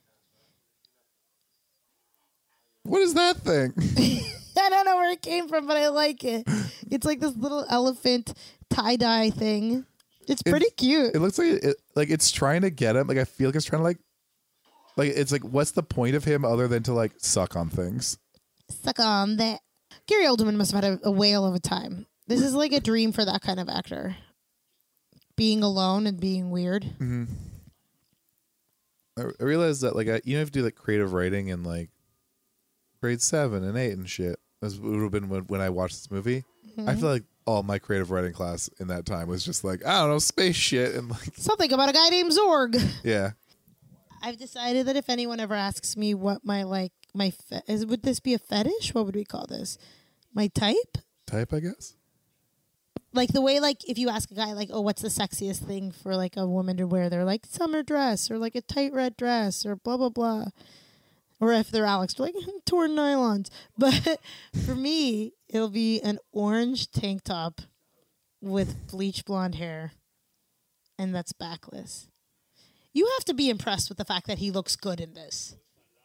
What is that thing? I don't know where it came from, but I like it. It's like this little elephant tie-dye thing. It's pretty cute. It looks like it's trying to get him. Like I feel like it's trying to like it's like, what's the point of him other than to like suck on things? Suck on that. Gary Oldman must have had a whale of a time. This is like a dream for that kind of actor. Being alone and being weird. Mm-hmm. I realized that like you have to do like creative writing in like grade 7 and 8 and shit. As would have been when I watched this movie. Mm-hmm. I feel like all my creative writing class in that time was just like, I don't know, space shit and like something about a guy named Zorg. Yeah. I've decided that if anyone ever asks me what my would this be a fetish? What would we call this? My type? Type, I guess. Like the way, like if you ask a guy, like, oh, what's the sexiest thing for like a woman to wear? They're like summer dress or like a tight red dress or blah blah blah. Or if they're Alex, they're like torn nylons. But for me, it'll be an orange tank top with bleach blonde hair, and that's backless. You have to be impressed with the fact that he looks good in this.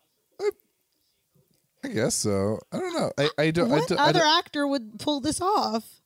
I guess so. I don't know. I don't. What other actor would pull this off?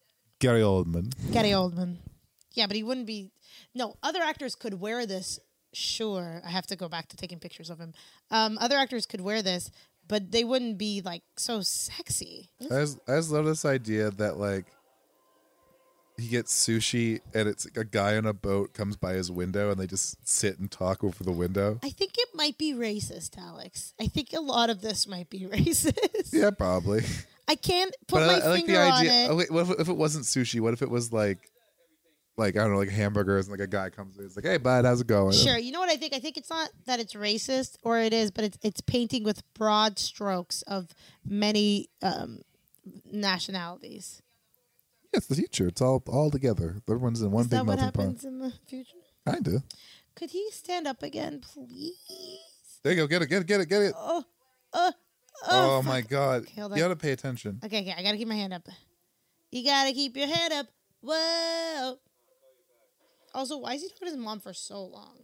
Gary Oldman. Gary Oldman. Yeah, but he wouldn't be. No, other actors could wear this sure, I have to go back to taking pictures of him. Other actors could wear this, but they wouldn't be like so sexy. I just love this idea that like he gets sushi and it's like a guy on a boat comes by his window and they just sit and talk over the window. I think it might be racist, Alex. I think a lot of this might be racist. Yeah, probably. I can't put But my I like finger the on idea. it. Oh, wait, what if it wasn't sushi? What if it was like I don't know, like hamburgers, and like a guy comes in, he's like, "Hey, bud, how's it going?" Sure. You know what I think? I think it's not that it's racist, or it is, but it's painting with broad strokes of many nationalities. Yeah, it's the future. It's all together. Everyone's in one Is big that what melting pot. happens in the future? Kinda. Could he stand up again, please? There you go. Get it. Oh my God! Okay, hold You on. gotta pay attention. Okay, I gotta keep my hand up. You gotta keep your head up. Whoa. Also, why is he talking to his mom for so long?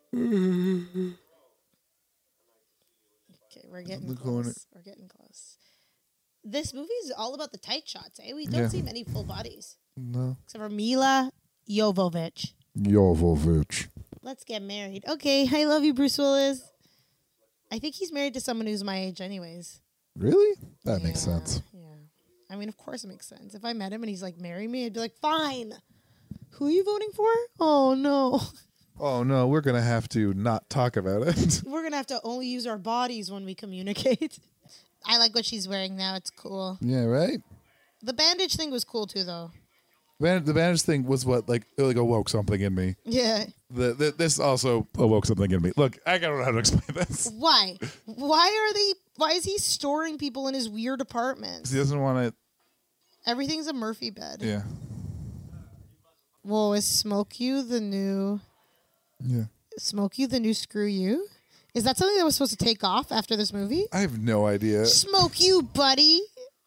Okay, we're getting close. We're getting close. This movie is all about the tight shots, eh? We don't see many full bodies. No. Except for Mila Jovovich. Jovovich. Let's get married. Okay, I love you, Bruce Willis. I think he's married to someone who's my age anyways. Really? That makes sense. Yeah. I mean, of course it makes sense. If I met him and he's like, marry me, I'd be like, fine. Who are you voting for? Oh, no. Oh no, we're gonna have to not talk about it. We're going to have to only use our bodies when we communicate. I like what she's wearing now. It's cool. Yeah, right. The bandage thing was cool too, though. The bandage thing was what like awoke something in me. Yeah. This also awoke something in me. Look, I don't know how to explain this. Why? Why is he storing people in his weird apartment? He doesn't want to. Everything's a Murphy bed. Yeah. Whoa, is Smoke You the new... Yeah. Smoke You the new Screw You? Is that something that was supposed to take off after this movie? I have no idea. Smoke You, buddy!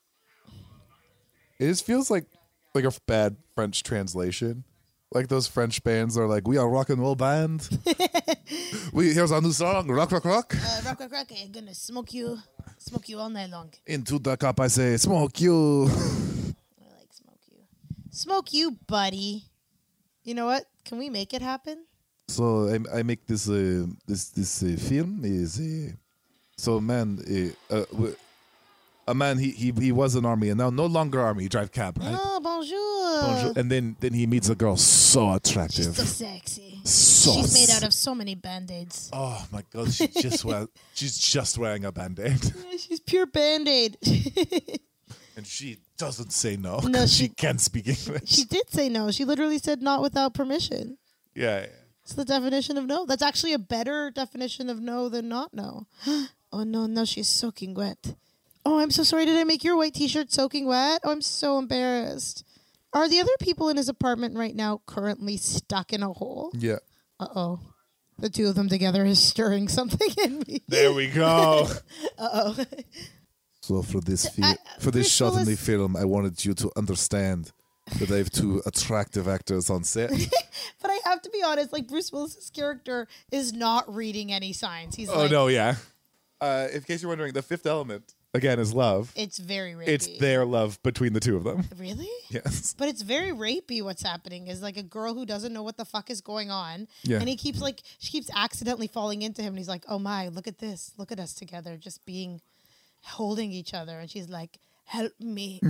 It just feels like a bad French translation. Like those French bands are like, we are rock and roll band. Here's our new song, rock, rock, rock. Rock, rock, rock. I'm gonna smoke you all night long. Into the cup I say, smoke you. I like Smoke You. Smoke You, buddy. You know what? Can we make it happen? So I make this film is so man a man he was an army and now no longer army. He drive cab, right? Oh, bonjour. Bonjour. And then he meets a girl so attractive. She's so sexy. So She's made out of so many band-aids. Oh my God, she's just wearing a band-aid. Yeah, she's pure band-aid. And she doesn't say no No, because she can't speak English. She did say no. She literally said not without permission. Yeah. It's the definition of no. That's actually a better definition of no than not no. Oh, no, she's soaking wet. Oh, I'm so sorry. Did I make your white t-shirt soaking wet? Oh, I'm so embarrassed. Are the other people in his apartment right now currently stuck in a hole? Yeah. Uh-oh. The two of them together is stirring something in me. There we go. Uh-oh. So for this shot in the film, I wanted you to understand that I have two attractive actors on set. But I have to be honest, like Bruce Willis's character is not reading any signs. He's Oh, like, no, yeah. In case you're wondering, the fifth element, again, is love. It's very rapey. It's their love between the two of them. Really? Yes. But it's very rapey what's happening. Is like a girl who doesn't know what the fuck is going on. Yeah. And she keeps accidentally falling into him and he's like, oh my, look at this. Look at us together just holding each other. And she's like, help me.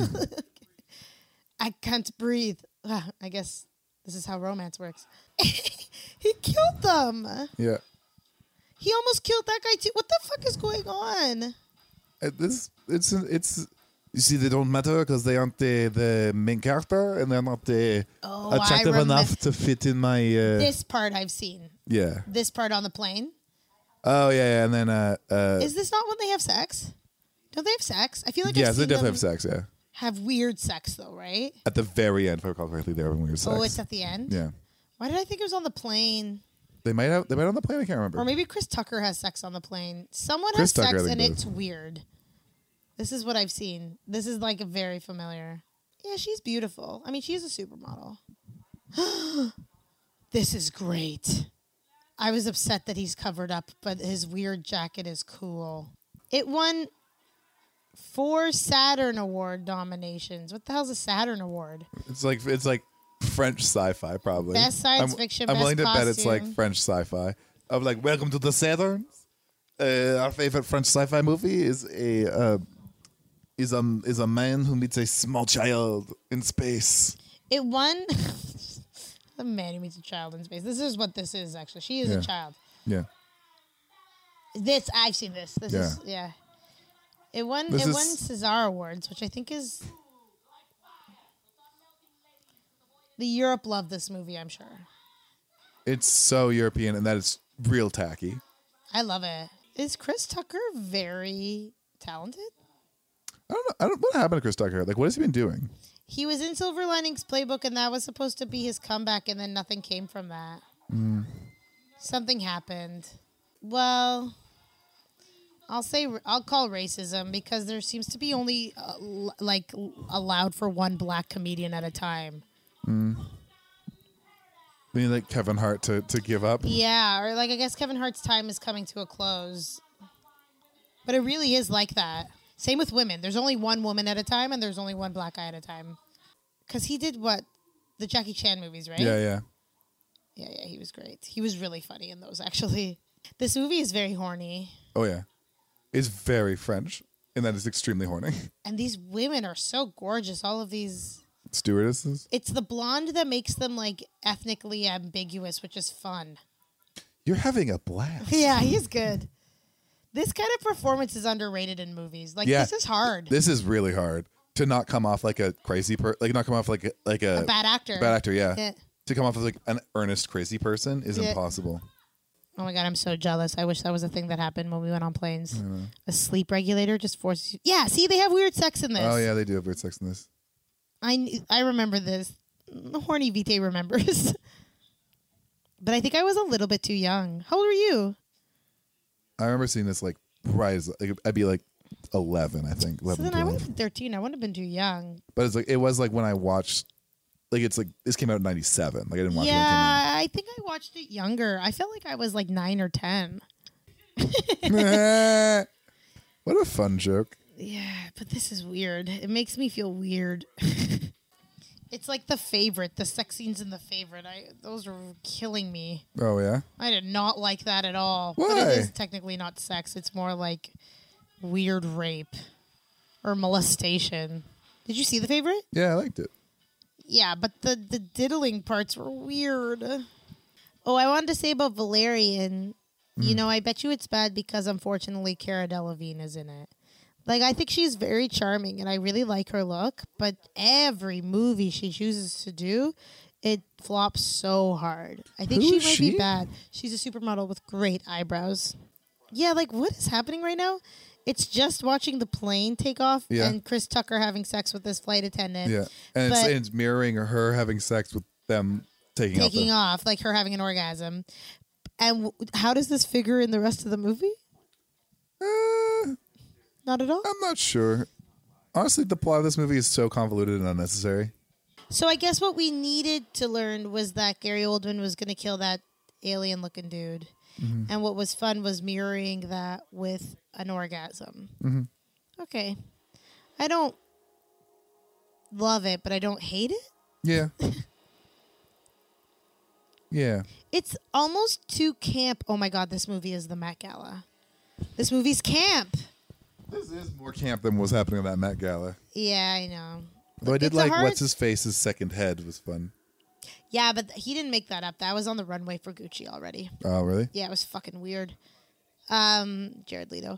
I can't breathe. I guess this is how romance works. He killed them. Yeah. He almost killed that guy too. What the fuck is going on? It's you see, they don't matter because they aren't the main character and they're not attractive enough to fit in my. This part I've seen. Yeah. This part on the plane. Oh yeah, and then Is this not when they have sex? Don't they have sex? I feel like yes, I've they seen definitely them have sex. Yeah. have weird sex though, right? At the very end, if I recall correctly, they're having weird sex. Oh, it's at the end? Yeah. Why did I think it was on the plane? They might on the plane. I can't remember. Or maybe Chris Tucker has sex on the plane. Someone Chris has sex Tucker, I think, and does. it's weird. This is what I've seen. This is like very familiar. Yeah, she's beautiful. I mean, she's a supermodel. This is great. I was upset that he's covered up, but his weird jacket is cool. It won 4 Saturn Award nominations. What the hell's a Saturn Award? It's like French sci-fi, probably. Best science fiction, I'm best willing to bet it's like costume. French sci-fi. I'm like, welcome to the Saturn. Our favorite French sci-fi movie is a man who meets a small child in space. It won. The man who meets a child in space. This is what this is, actually. She is a child. Yeah. I've seen this. This is, yeah. It won This is- won César Awards, which I think is... The Europe loved this movie, I'm sure. It's so European, and that it's real tacky. I love it. Is Chris Tucker very talented? I don't. What happened to Chris Tucker? Like, what has he been doing? He was in Silver Linings Playbook, and that was supposed to be his comeback, and then nothing came from that. Something happened. Well, I'll call racism because there seems to be only allowed for one black comedian at a time. We need like Kevin Hart to give up. Yeah, or I guess Kevin Hart's time is coming to a close. But it really is like that. Same with women. There's only one woman at a time, and there's only one black guy at a time. Because he did the Jackie Chan movies, right? Yeah. Yeah, he was great. He was really funny in those, actually. This movie is very horny. Oh yeah, it's very French, and that is extremely horny. And these women are so gorgeous. All of these... Stewardesses. It's the blonde that makes them, ethnically ambiguous, which is fun. You're having a blast. Yeah, he's good. This kind of performance is underrated in movies. This is hard. This is really hard to not come off like a crazy not come off like a bad actor. Bad actor, yeah. To come off as an earnest crazy person is impossible. Oh my God, I'm so jealous. I wish that was a thing that happened when we went on planes. A sleep regulator just forces you. Yeah, see, they have weird sex in this. Oh yeah, they do have weird sex in this. I remember this. Horny Vitae remembers. But I think I was a little bit too young. How old were you? I remember seeing this right as I'd be 11, I think. 11, So then 12. I would have been 13. I wouldn't have been too young. But it was when I watched this came out in 97. I didn't watch it when it came out. Yeah, I think I watched it younger. I felt like I was 9 or 10. What a fun joke. Yeah, but this is weird. It makes me feel weird. It's like The Favorite, the sex scenes in The Favorite. Those are killing me. Oh yeah? I did not like that at all. Why? But it is technically not sex. It's more like weird rape or molestation. Did you see The Favorite? Yeah, I liked it. Yeah, but the diddling parts were weird. Oh, I wanted to say about Valerian. You know, I bet you it's bad because unfortunately Cara Delevingne is in it. I think she's very charming, and I really like her look, but every movie she chooses to do, it flops so hard. I think she might be bad. She's a supermodel with great eyebrows. Yeah, what is happening right now? It's just watching the plane take off and Chris Tucker having sex with this flight attendant. Yeah, and it's mirroring her having sex with them taking off, her having an orgasm. And how does this figure in the rest of the movie? Not at all? I'm not sure. Honestly, the plot of this movie is so convoluted and unnecessary. So I guess what we needed to learn was that Gary Oldman was going to kill that alien-looking dude. Mm-hmm. And what was fun was mirroring that with an orgasm. Mm-hmm. Okay. I don't love it, but I don't hate it. Yeah. Yeah. It's almost too camp. Oh my God, this movie is the Met Gala. This movie's camp. This is more camp than was happening at that Met Gala. Yeah, I know. Though I did like What's-His-Face's second head was fun. Yeah, but he didn't make that up. That was on the runway for Gucci already. Oh, really? Yeah, it was fucking weird. Jared Leto.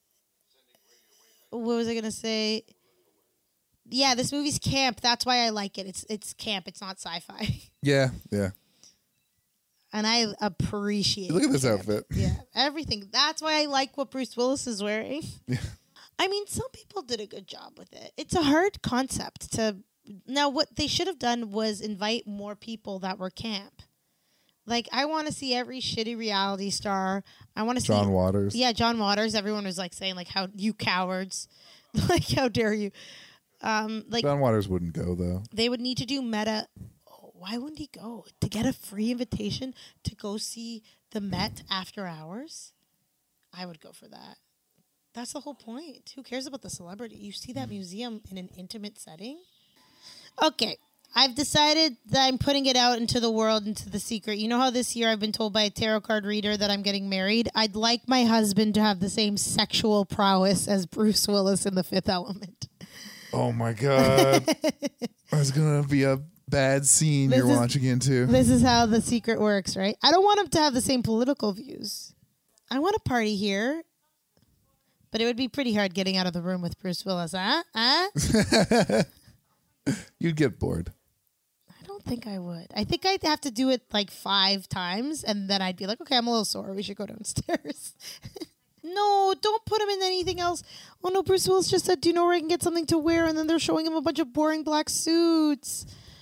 What was I going to say? Yeah, this movie's camp. That's why I like it. It's camp. It's not sci-fi. Yeah, yeah. And I appreciate Look at this camp. outfit. Yeah, everything. That's why I like what Bruce Willis is wearing. Yeah. I mean, some people did a good job with it. It's a hard concept to... Now, what they should have done was invite more people that were camp. I want to see every shitty reality star. I want to see... John Waters. Yeah, John Waters. Everyone was, saying, how you cowards. How dare you. John Waters wouldn't go, though. They would need to do meta... Why wouldn't he go? To get a free invitation to go see the Met after hours? I would go for that. That's the whole point. Who cares about the celebrity? You see that museum in an intimate setting? Okay. I've decided that I'm putting it out into the world, into the secret. You know how this year I've been told by a tarot card reader that I'm getting married? I'd like my husband to have the same sexual prowess as Bruce Willis in The Fifth Element. Oh my God. It's going to be a bad scene you're watching into. This is how the secret works, right? I don't want him to have the same political views. I want a party here. But it would be pretty hard getting out of the room with Bruce Willis, huh? You'd get bored. I don't think I would. I think I'd have to do it like 5 times, and then I'd be like, okay, I'm a little sore. We should go downstairs. No, don't put him in anything else. Oh, no, Bruce Willis just said, do you know where I can get something to wear? And then they're showing him a bunch of boring black suits.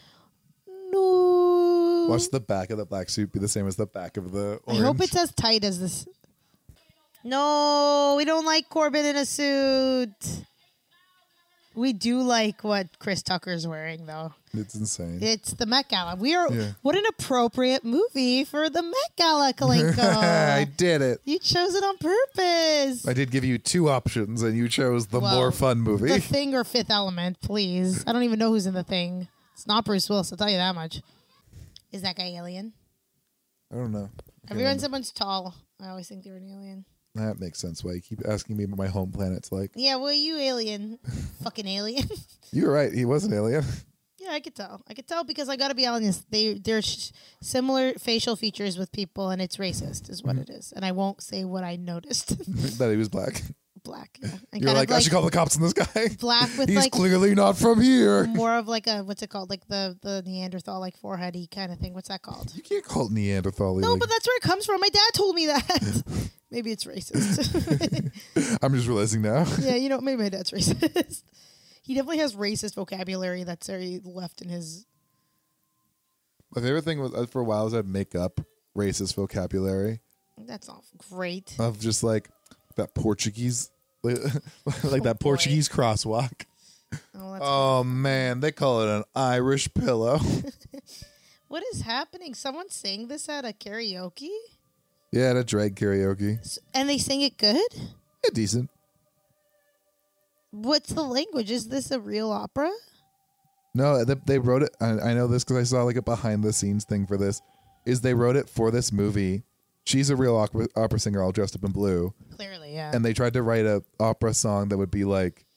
No. Watch the back of the black suit be the same as the back of the orange. I hope it's as tight as this. No, we don't like Corbin in a suit. We do like what Chris Tucker's wearing, though. It's insane. It's the Met Gala. What an appropriate movie for the Met Gala, Kalenko. I did it. You chose it on purpose. I did give you 2 options, and you chose the more fun movie. The Thing or Fifth Element, please. I don't even know who's in The Thing. It's not Bruce Willis, I'll tell you that much. Is that guy alien? I don't know. Everyone, someone's tall. I always think they're an alien. That makes sense. Why you keep asking me what my home planet's like? Yeah, well, you alien. Fucking alien. You're right. He was an alien. Yeah, I could tell. I could tell because I got to be honest. There's similar facial features with people, and it's racist, is what it is. And I won't say what I noticed. That he was black. Black, yeah. And You're like, I should call the cops on this guy. Black with He's clearly not from here. More of like a, what's it called? Like the Neanderthal, like foreheady kind of thing. What's that called? You can't call it Neanderthal. No, but that's where it comes from. My dad told me that. Maybe it's racist. I'm just realizing now. Yeah, maybe my dad's racist. He definitely has racist vocabulary that's very left in his. My favorite thing was for a while was I'd make up racist vocabulary. That's all great. Of just like that Portuguese, like that Portuguese crosswalk. Oh man, they call it an Irish pillow. What is happening? Someone sang this at a karaoke? Yeah, at a drag karaoke. And they sing it good? Yeah, decent. What's the language? Is this a real opera? No, they wrote it. I know this because I saw like a behind the scenes thing for this. Is they wrote it for this movie. She's a real opera singer, all dressed up in blue. Clearly, yeah. And they tried to write a opera song that would be like,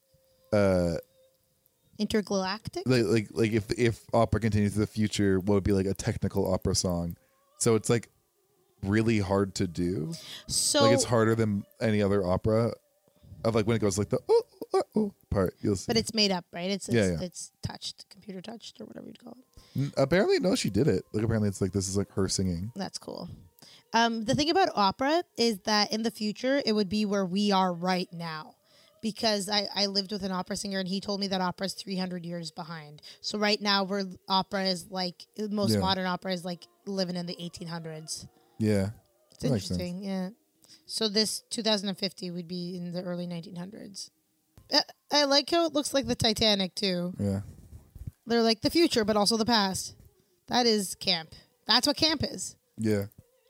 intergalactic. Like if opera continues to the future, what would be like a technical opera song? So it's like really hard to do. So like it's harder than any other opera. Of like when it goes like the part, you'll see. But it's made up, right? It's touched, computer touched, or whatever you'd call it. Apparently, no, she did it. Like apparently, it's like this is like her singing. That's cool. The thing about opera is that in the future, it would be where we are right now. Because I lived with an opera singer, and he told me that opera is 300 years behind. So right now, opera is like most modern opera is like living in the 1800s. Yeah, it's interesting. Yeah. So this 2050 would be in the early 1900s. I like how it looks like the Titanic too. Yeah. They're like the future, but also the past. That is camp. That's what camp is. Yeah.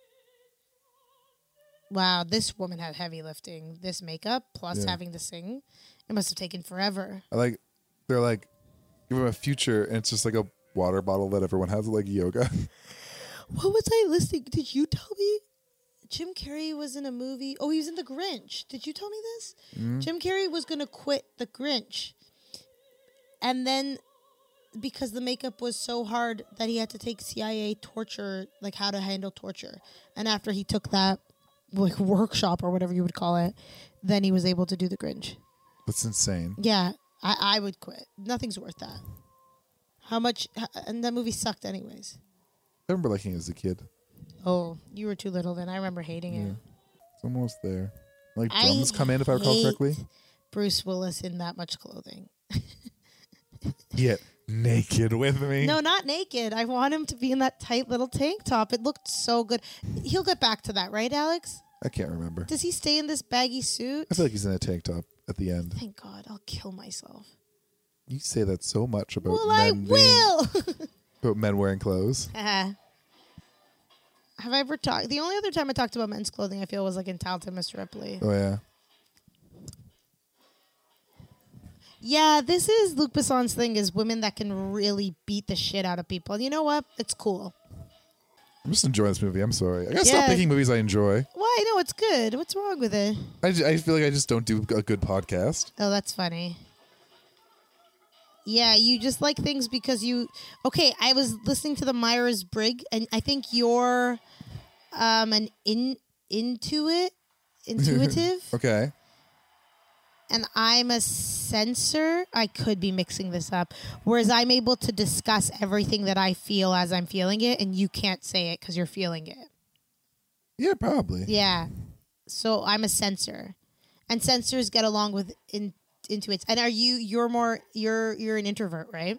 Wow, this woman had heavy lifting. This makeup plus having to sing. It must have taken forever. They're like, give them a future, and it's just like a water bottle that everyone has, like yoga. What was I listening? Did you tell me? Jim Carrey was in a movie. Oh, he was in The Grinch. Did you tell me this? Jim Carrey was going to quit The Grinch. And then because the makeup was so hard that he had to take CIA torture, like how to handle torture. And after he took that like workshop or whatever you would call it, then he was able to do The Grinch. That's insane. Yeah, I would quit. Nothing's worth that. How much? And that movie sucked anyways. I remember liking it as a kid. Oh, you were too little then. I remember hating it. It's almost there. Like drums come in, if I recall correctly. Bruce Willis in that much clothing. Get naked with me. No, not naked. I want him to be in that tight little tank top. It looked so good. He'll get back to that, right, Alex? I can't remember. Does he stay in this baggy suit? I feel like he's in a tank top at the end. Thank God. I'll kill myself. You say that so much about well, men I will. About men wearing clothes. Have I ever talked? The only other time I talked about men's clothing, I feel, was like in Talented Mr. Ripley. Oh, yeah. Yeah, this is Luc Besson's thing, is women that can really beat the shit out of people. And you know what? It's cool. I'm just enjoying this movie. I'm sorry. I gotta stop picking movies I enjoy. Why? No, it's good. What's wrong with it? I feel like I just don't do a good podcast. Oh, that's funny. Yeah, you just like things because you... Okay, I was listening to the Myers-Briggs, and I think you're an intuitive, Okay. and I'm a sensor. I could be mixing this up. Whereas I'm able to discuss everything that I feel as I'm feeling it, and you can't say it because you're feeling it. Yeah, probably. Yeah. So I'm a sensor. And sensors get along with intuits. And you're an introvert, right?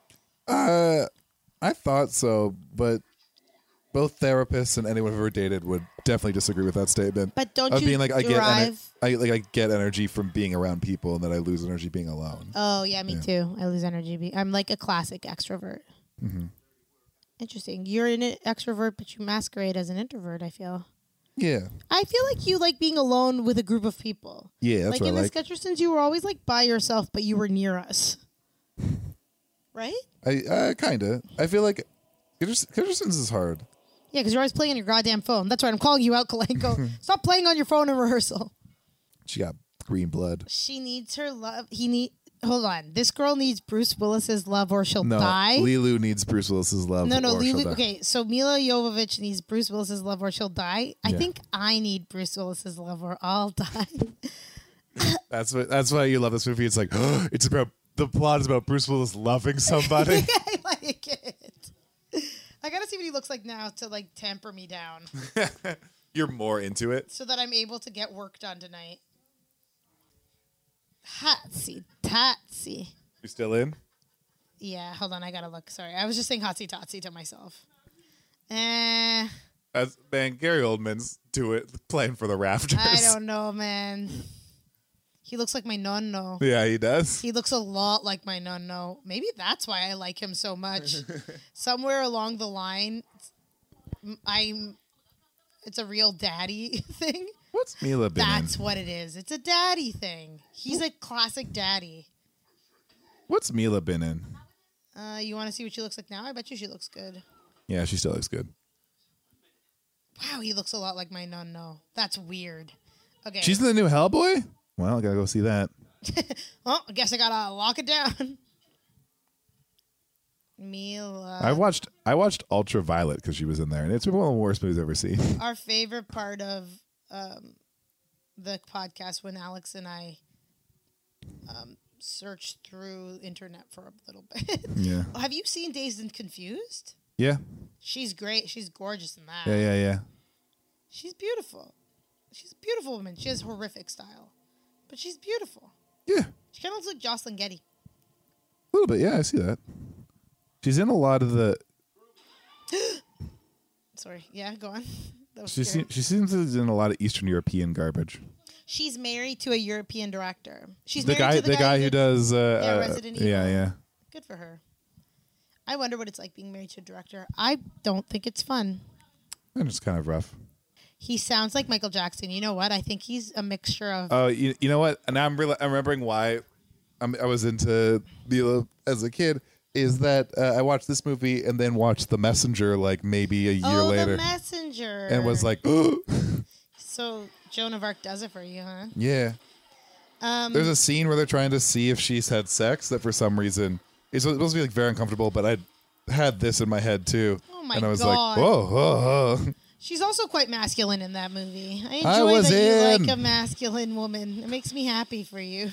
I thought so, but both therapists and anyone I've ever dated would definitely disagree with that statement. But don't of you being like derive... I get energy from being around people, and that I lose energy being alone. Oh, yeah, me too. I lose energy. I'm like a classic extrovert. Mm-hmm. Interesting. You're an extrovert, but you masquerade as an introvert, I feel. Yeah. I feel like you like being alone with a group of people. Yeah, that's like what in I the like. Sketchersons, you were always like by yourself, but you were near us. Right? I kind of. I feel like Sketchersons is hard. Yeah, because you're always playing on your goddamn phone. That's right. I'm calling you out, Kalenko. Stop playing on your phone in rehearsal. She got green blood. She needs her love. Hold on. This girl needs Bruce Willis's love or she'll No, die. Lilu needs Bruce Willis's love. No, or she'll Lilu. die. Okay, so Mila Jovovich needs Bruce Willis's love or she'll die. I Yeah. think I need Bruce Willis's love or I'll die. That's why you love this movie. It's like it's about the plot is about Bruce Willis loving somebody. I like it. I gotta see what he looks like now to like temper me down You're more into it. so that I'm able to get work done tonight. Hotsy totsy. You still in? Yeah, hold on, I gotta look. Sorry, I was just saying hotsy totsy to myself. Man, Gary Oldman's playing for the rafters. I don't know, man. He looks like my nonno. Yeah, he does. He looks a lot like my nonno. Maybe that's why I like him so much. Somewhere along the line, it's a real daddy thing. What's Mila been That's in? what it is. It's a daddy thing. He's a classic daddy. What's Mila been in? You want to see what she looks like now? I bet you she looks good. Yeah, she still looks good. Wow, he looks a lot like my nonno. That's weird. Okay. She's in the new Hellboy? Well, I gotta go see that. Oh, I guess I gotta lock it down. Mila. I watched Ultraviolet because she was in there, and it's one of the worst movies I've ever seen. Our favorite part of the podcast when Alex and I searched through internet for a little bit. Yeah. Have you seen Dazed and Confused? Yeah. She's great. She's gorgeous in that. Yeah. She's beautiful. She's a beautiful woman. She has horrific style, but she's beautiful. Yeah. She kind of looks like Jocelyn Getty. A little bit, yeah, I see that. She's in a lot of the... Sorry. Yeah, go on. She seems to be in a lot of Eastern European garbage. She's married to a European director. She's the married to guy, the guy who does Resident Evil. Yeah. Good for her. I wonder what it's like being married to a director. I don't think it's fun. And it's kind of rough. He sounds like Michael Jackson. You know what? I think he's a mixture of. Oh, you know what? And I'm remembering why I was into Mila as a kid. Is that I watched this movie and then watched The Messenger like maybe a year later. The Messenger. And was like, So Joan of Arc does it for you, huh? Yeah. There's a scene where they're trying to see if she's had sex that for some reason it's supposed to be like very uncomfortable, but I had this in my head too. Oh my and I was God. like, whoa. She's also quite masculine in that movie. I enjoy I was that you in. like a masculine woman. It makes me happy for you.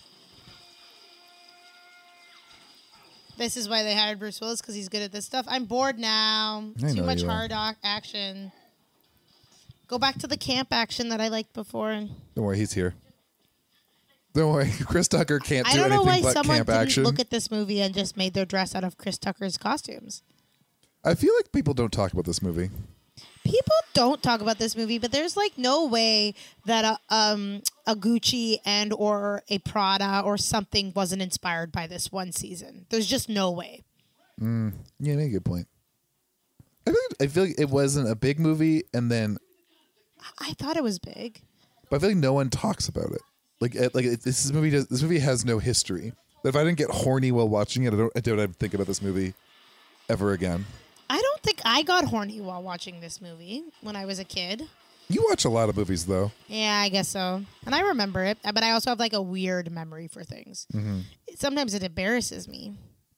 This is why they hired Bruce Willis, because he's good at this stuff. I'm bored now. Too much hard action. Go back to the camp action that I liked before. Don't worry, he's here. Don't worry, Chris Tucker can't I do don't know anything why but someone camp didn't action. look at this movie and just made their dress out of Chris Tucker's costumes. I feel like people don't talk about this movie. People don't talk about this movie, but there's like no way that a Gucci and or a Prada or something wasn't inspired by this one season. There's just no way. Yeah, make a good point. I feel like it wasn't a big movie, and then I thought it was big. but I feel like no one talks about it. This movie has no history. If I didn't get horny while watching it, I don't ever think about this movie ever again. I don't think I got horny while watching this movie when I was a kid. You watch a lot of movies, though. Yeah, I guess so. And I remember it, but I also have like a weird memory for things. Mm-hmm. Sometimes it embarrasses me.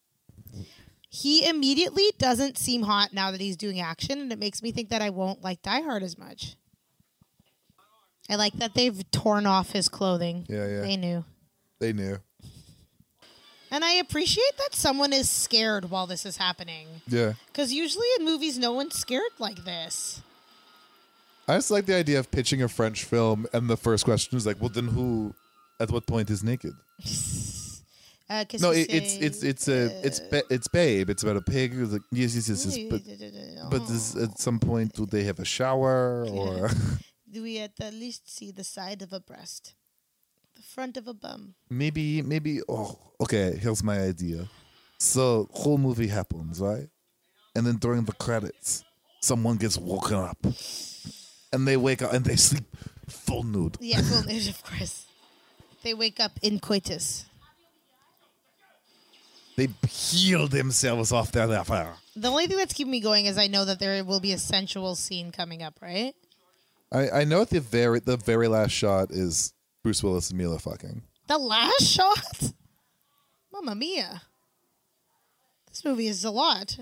He immediately doesn't seem hot now that he's doing action, and it makes me think that I won't like Die Hard as much. I like that they've torn off his clothing. Yeah. They knew. And I appreciate that someone is scared while this is happening. Yeah. Because usually in movies, no one's scared like this. I just like the idea of pitching a French film, and the first question is like, well, then who, at what point is naked? No, it's Babe. It's about a pig. It's like, yes. But at some point, do they have a shower or? Do we at least see the side of a breast, the front of a bum? Maybe. Oh, okay. Here's my idea. So whole movie happens, right? And then during the credits, someone gets woken up, and they wake up and they sleep full nude. Yeah, full nude, of course. They wake up in coitus. They heal themselves off their affair. The only thing that's keeping me going is I know that there will be a sensual scene coming up, right? I know the very last shot is Bruce Willis and Mila fucking. The last shot? Mamma mia. This movie is a lot.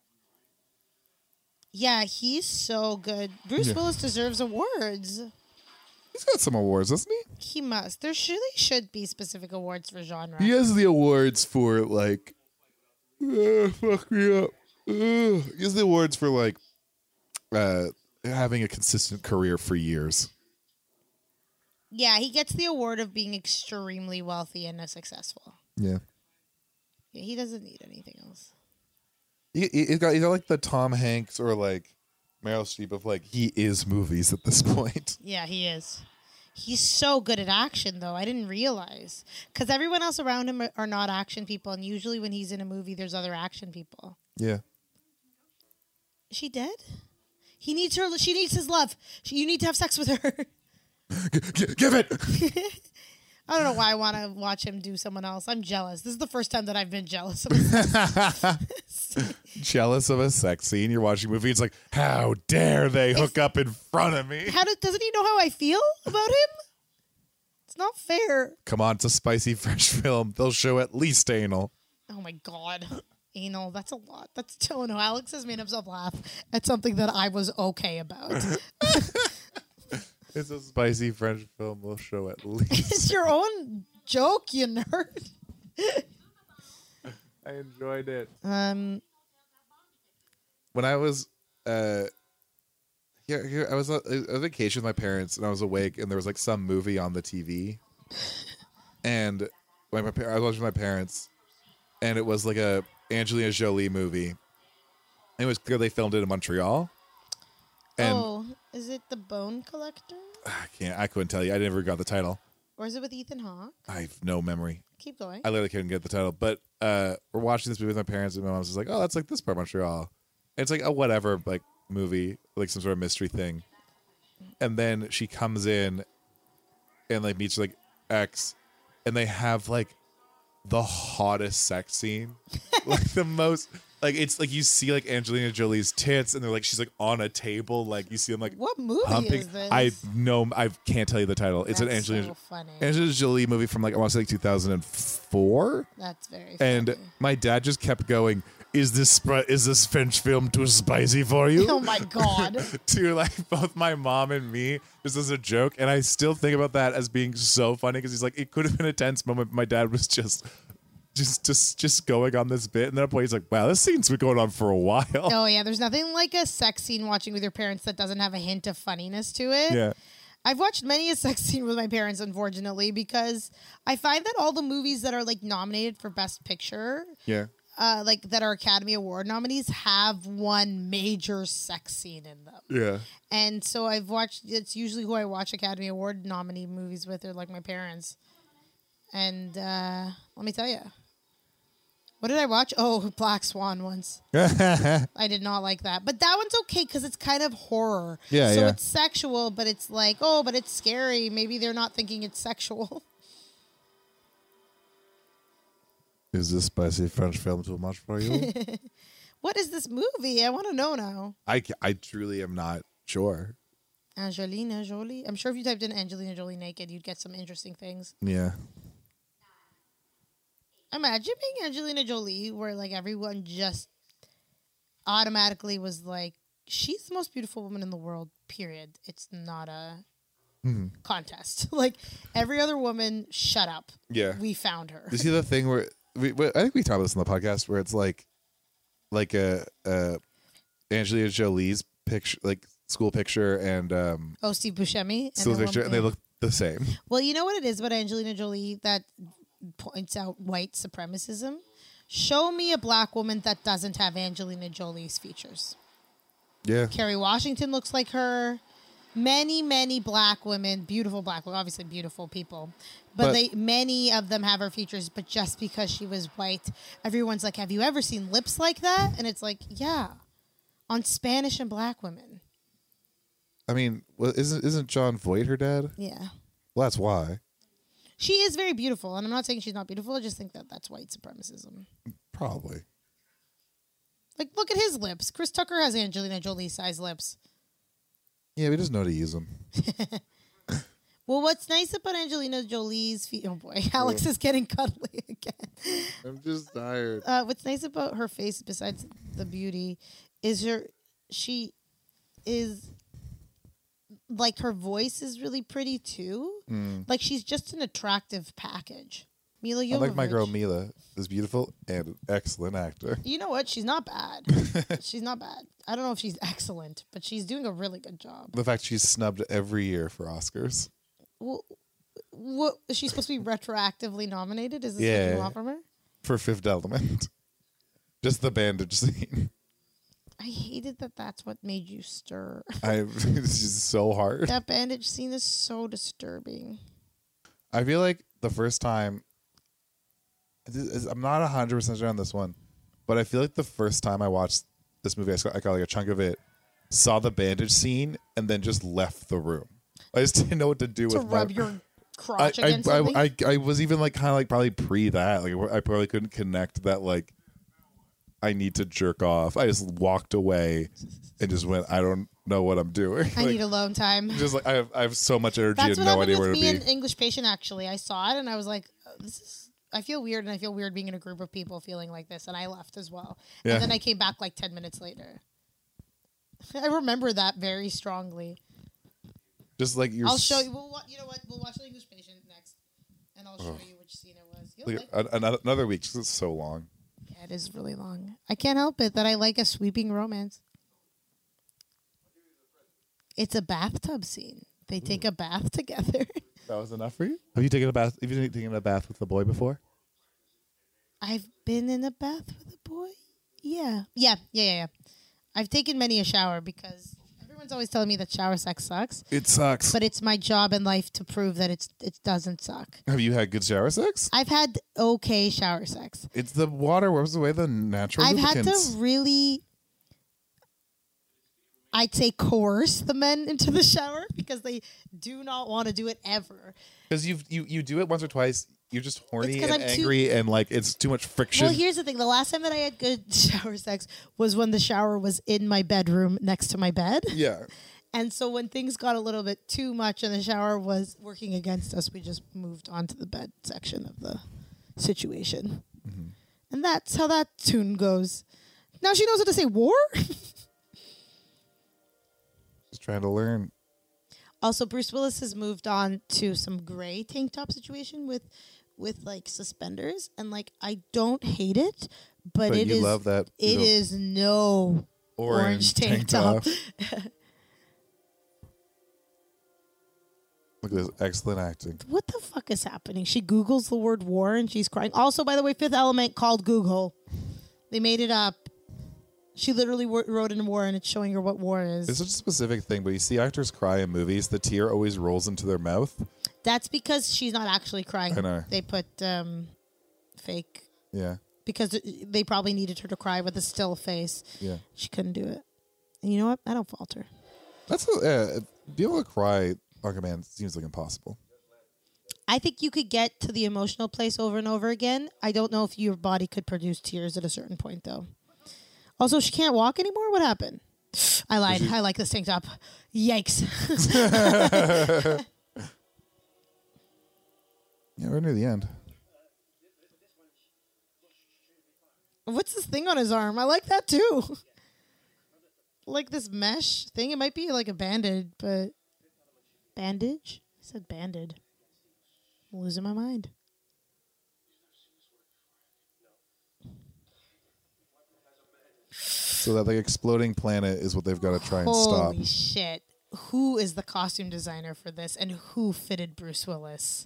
Yeah, he's so good. Bruce Willis deserves awards. He's got some awards, doesn't he? He must. There should be specific awards for genre. He has the awards for, like, fuck me up. He has the awards for, like, having a consistent career for years. Yeah, he gets the award of being extremely wealthy and successful. Yeah. Yeah, he doesn't need anything else. He's got like the Tom Hanks or, like, Meryl Streep of, like, he is movies at this point. Yeah, he is. He's so good at action, though. I didn't realize. Because everyone else around him are not action people, and usually when he's in a movie, there's other action people. Yeah. Is she dead? He needs her. She needs his love. You need to have sex with her. Give it! I don't know why I want to watch him do someone else. I'm jealous. This is the first time that I've been jealous of a Jealous of a sex scene. You're watching a movie. It's like, how dare they hook up in front of me? Doesn't he know how I feel about him? It's not fair. Come on, it's a spicy French film. They'll show at least anal. Oh my God. Anal, that's a lot. That's too. No, Alex has made himself laugh at something that I was okay about. It's a spicy French film. They'll show at least. It's your own joke, you nerd. I enjoyed it. When I was I was on vacation with my parents, and I was awake, and there was like some movie on the TV, and I was watching with my parents, and it was like a Angelina Jolie movie. And it was clear they filmed it in Montreal. And is it The Bone Collector? I couldn't tell you. I never got the title. Or is it with Ethan Hawke? I have no memory. Keep going. I literally couldn't get the title. But we're watching this movie with my parents, and my mom's just like, oh, that's like this part of Montreal. And it's like a whatever, like, movie, like some sort of mystery thing. And then she comes in and, like, meets, like, X, and they have, like, the hottest sex scene. Like, the most... Like, it's like you see, like, Angelina Jolie's tits, and they're like, she's like on a table. Like, you see them, like, what movie humping. is this? I can't tell you the title. It's an Angelina Jolie movie from, like, I want to say, like, 2004. That's very funny. And my dad just kept going, is this French film too spicy for you? Oh, my God. To, like, both my mom and me, just as a joke. And I still think about that as being so funny, because he's like, it could have been a tense moment, but my dad was just going on this bit, and then at a point he's like, wow, this scene's been going on for a while. Oh yeah, there's nothing like a sex scene watching with your parents that doesn't have a hint of funniness to it. Yeah. I've watched many a sex scene with my parents, unfortunately, because I find that all the movies that are like nominated for Best Picture, like that are Academy Award nominees, have one major sex scene in them. Yeah. And so it's usually who I watch Academy Award nominee movies with, are like my parents. And let me tell you. What did I watch? Oh, Black Swan once. I did not like that. But that one's okay because it's kind of horror. Yeah, so it's sexual, but it's like, oh, but it's scary. Maybe they're not thinking it's sexual. Is this spicy French film too much for you? What is this movie? I want to know now. I truly am not sure. Angelina Jolie. I'm sure if you typed in Angelina Jolie naked, you'd get some interesting things. Yeah. Imagine being Angelina Jolie, where like everyone just automatically was like, she's the most beautiful woman in the world, period. It's not a contest. Like, every other woman, shut up. Yeah. We found her. You see the thing where I think we talked about this on the podcast, where it's like a Angelina Jolie's picture, like school picture, and Steve Buscemi. school picture, and they look the same. Well, you know what it is about Angelina Jolie that points out white supremacism? Show me a black woman that doesn't have Angelina Jolie's features. Yeah. Kerry Washington looks like her. Many black women, beautiful black women, obviously beautiful people, but many of them have her features. But just because she was white, everyone's like, "Have you ever seen lips like that?" And it's like, yeah, on Spanish and black women. I mean, well, isn't John Voight her dad? Yeah. Well, that's why. She is very beautiful, and I'm not saying she's not beautiful. I just think that that's white supremacism. Probably. Like, look at his lips. Chris Tucker has Angelina Jolie-sized lips. Yeah, we just know to use them. Well, what's nice about Angelina Jolie's feet? Oh boy, Alex is getting cuddly again. I'm just tired. What's nice about her face, besides the beauty, is she is like, her voice is really pretty too. Like, she's just an attractive package. Mila Jovovich. I like my girl Mila. Is beautiful and an excellent actor. You know what? She's not bad. She's not bad. I don't know if she's excellent, but she's doing a really good job. The fact she's snubbed every year for Oscars. Well, what is she supposed to be retroactively nominated? Is this what you want from her? For Fifth Element. Just the bandage scene. I hated that. That's what made you stir. This is so hard. That bandage scene is so disturbing. I feel like the first time, I'm not 100% sure on this one, but I feel like the first time I watched this movie, I got like a chunk of it, saw the bandage scene, and then just left the room. I just didn't know what to do with rub your crotch against something? I was even like kind of like probably pre that. Like, I probably couldn't connect that, like, I need to jerk off. I just walked away and just went, I don't know what I'm doing. I need alone time. Just like I have so much energy That's and what no idea where to me be. and English Patient, actually. I saw it and I was like, this is. I feel weird, and I feel weird being in a group of people feeling like this, and I left as well. Yeah. And then I came back like 10 minutes later. I remember that very strongly. Just like you're. I'll show you. You know what? We'll watch The English Patient next, and I'll show you which scene it was. You'll like Another week. It's so long. Yeah, it is really long. I can't help it that I like a sweeping romance. It's a bathtub scene. They take a bath together. That was enough for you? Have you taken a bath? Have you taken a bath with a boy before? I've been in a bath with a boy. Yeah. I've taken many a shower because everyone's always telling me that shower sex sucks. It sucks. But it's my job in life to prove that it doesn't suck. Have you had good shower sex? I've had okay shower sex. It's the water wears away the natural I've had lubricants. to really, I'd say, coerce the men into the shower because they do not want to do it ever. Because you do it once or twice, you're just horny and I'm angry and like it's too much friction. Well, here's the thing. The last time that I had good shower sex was when the shower was in my bedroom next to my bed. Yeah. And so when things got a little bit too much and the shower was working against us, we just moved on to the bed section of the situation. Mm-hmm. And that's how that tune goes. Now she knows how to say war? Just trying to learn. Also, Bruce Willis has moved on to some gray tank top situation with like suspenders, and like I don't hate it, but it you is love that. It is no orange tank top. Look at this excellent acting. What the fuck is happening? She Googles the word war and she's crying. Also, by the way, Fifth Element called Google. They made it up. She literally wrote in war, and it's showing her what war is. It's such a specific thing, but you see actors cry in movies, the tear always rolls into their mouth. That's because she's not actually crying. I know. They put fake. Yeah. Because they probably needed her to cry with a still face. Yeah. She couldn't do it. And you know what? I don't fault her. That's being able to cry on command seems like impossible. I think you could get to the emotional place over and over again. I don't know if your body could produce tears at a certain point, though. Also, she can't walk anymore? What happened? I lied. I like this tank top. Yikes. Yeah, we're near the end. What's this thing on his arm? I like that, too. Like this mesh thing. It might be like a bandage, but... Bandage? I said banded. I'm losing my mind. So that like exploding planet is what they've got to try and stop. Holy shit. Who is the costume designer for this and who fitted Bruce Willis?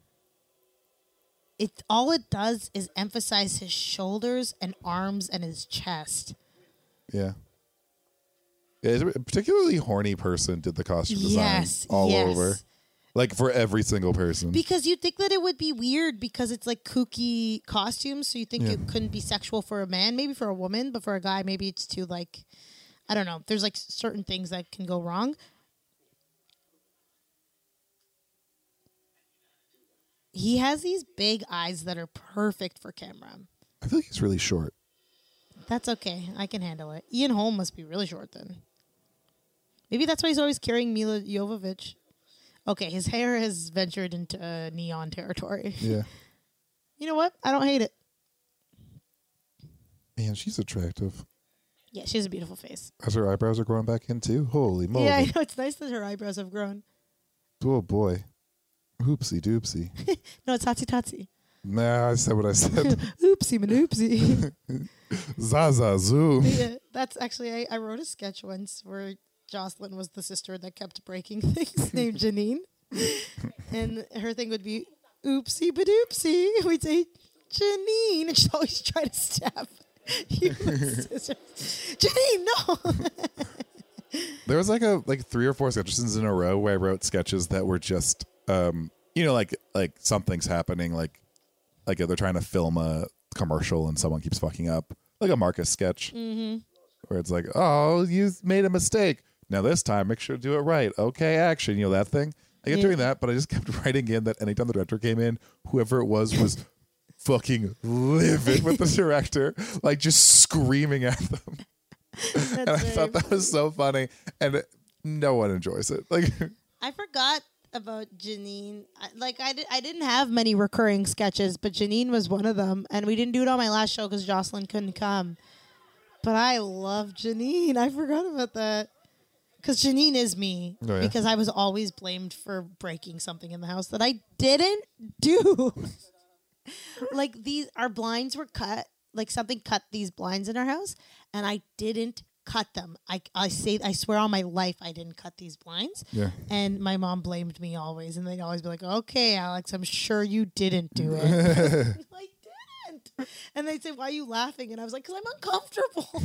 All it does is emphasize his shoulders and arms and his chest. Yeah. Yeah, a particularly horny person did the costume design all over. Like for every single person. Because you'd think that it would be weird because it's like kooky costumes, so you think it couldn't be sexual for a man, maybe for a woman, but for a guy, maybe it's too like, I don't know. There's like certain things that can go wrong. He has these big eyes that are perfect for camera. I feel like he's really short. That's okay. I can handle it. Ian Holm must be really short then. Maybe that's why he's always carrying Mila Jovovich. Okay, his hair has ventured into neon territory. Yeah. You know what? I don't hate it. Man, she's attractive. Yeah, she has a beautiful face. As her eyebrows are growing back in too? Holy moly. Yeah, I know. It's nice that her eyebrows have grown. Oh boy. Oopsie doopsie. No, it's Hotsy Totsy. Nah, I said what I said. Oopsie manoopsie. Zaza zoo. Yeah, that's actually, I wrote a sketch once where Jocelyn was the sister that kept breaking things named Janine. And her thing would be, oopsie badoopsie. We'd say, Janine. And she'd always try to stab you with scissors. Janine, no. There was like 3 or 4 sketches in a row where I wrote sketches that were just, like something's happening, like they're trying to film a commercial and someone keeps fucking up, like a Marcus sketch, where it's like, oh, you made a mistake. Now this time, make sure to do it right. Okay, action. You know that thing. I kept doing that, but I just kept writing in that anytime the director came in, whoever it was fucking livid with the director, like just screaming at them. And I thought that was so funny, and no one enjoys it. Like, I forgot about Janine. I didn't have many recurring sketches, but Janine was one of them, and we didn't do it on my last show because Jocelyn couldn't come. But I love Janine. I forgot about that. Because Janine is me. Oh, yeah. Because I was always blamed for breaking something in the house that I didn't do. Like our blinds were cut. Like something cut these blinds in our house, and I didn't cut them. I swear on my life I didn't cut these blinds. Yeah. And my mom blamed me always, and they'd always be like, "Okay, Alex, I'm sure you didn't do it." I didn't. And they'd say, "Why are you laughing?" And I was like, "Because I'm uncomfortable."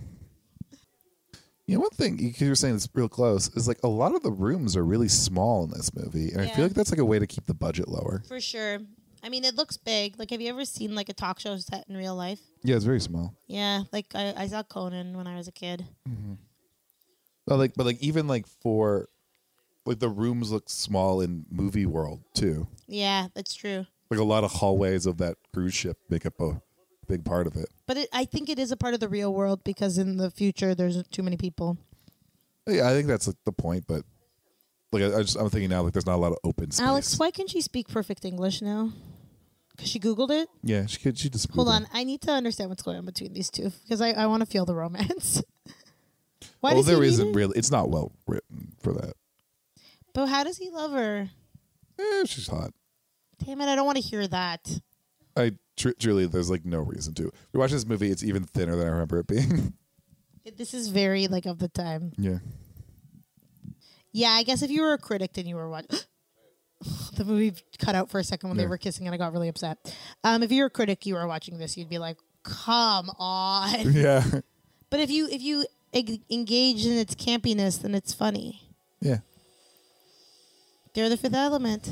You know, one thing, because you're saying it's real close, is like a lot of the rooms are really small in this movie, and I feel like that's like a way to keep the budget lower. For sure. I mean, it looks big. Like, have you ever seen like a talk show set in real life? Yeah, it's very small. Yeah, like I saw Conan when I was a kid. Mm-hmm. Well, but even like for, like the rooms look small in movie world too. Yeah, that's true. Like a lot of hallways of that cruise ship make up a big part of it. But I think it is a part of the real world because in the future there's too many people. Yeah, I think that's like the point, but like I'm thinking now like there's not a lot of open space. Alex, why can't she speak perfect English now? Because she Googled it? Yeah, she could. She just Hold on. I need to understand what's going on between these two because I want to feel the romance. Why does there isn't really. It's not well written for that. But how does he love her? She's hot. Damn it, I don't want to hear that. Truly, there's like no reason to. We watch this movie, it's even thinner than I remember it being. This is very like of the time. Yeah. Yeah, I guess if you were a critic then you were watching. The movie cut out for a second when they were kissing and I got really upset. If you were a critic, you were watching this, you'd be like, come on. Yeah. But if you engage in its campiness, then it's funny. Yeah. They're the Fifth Element.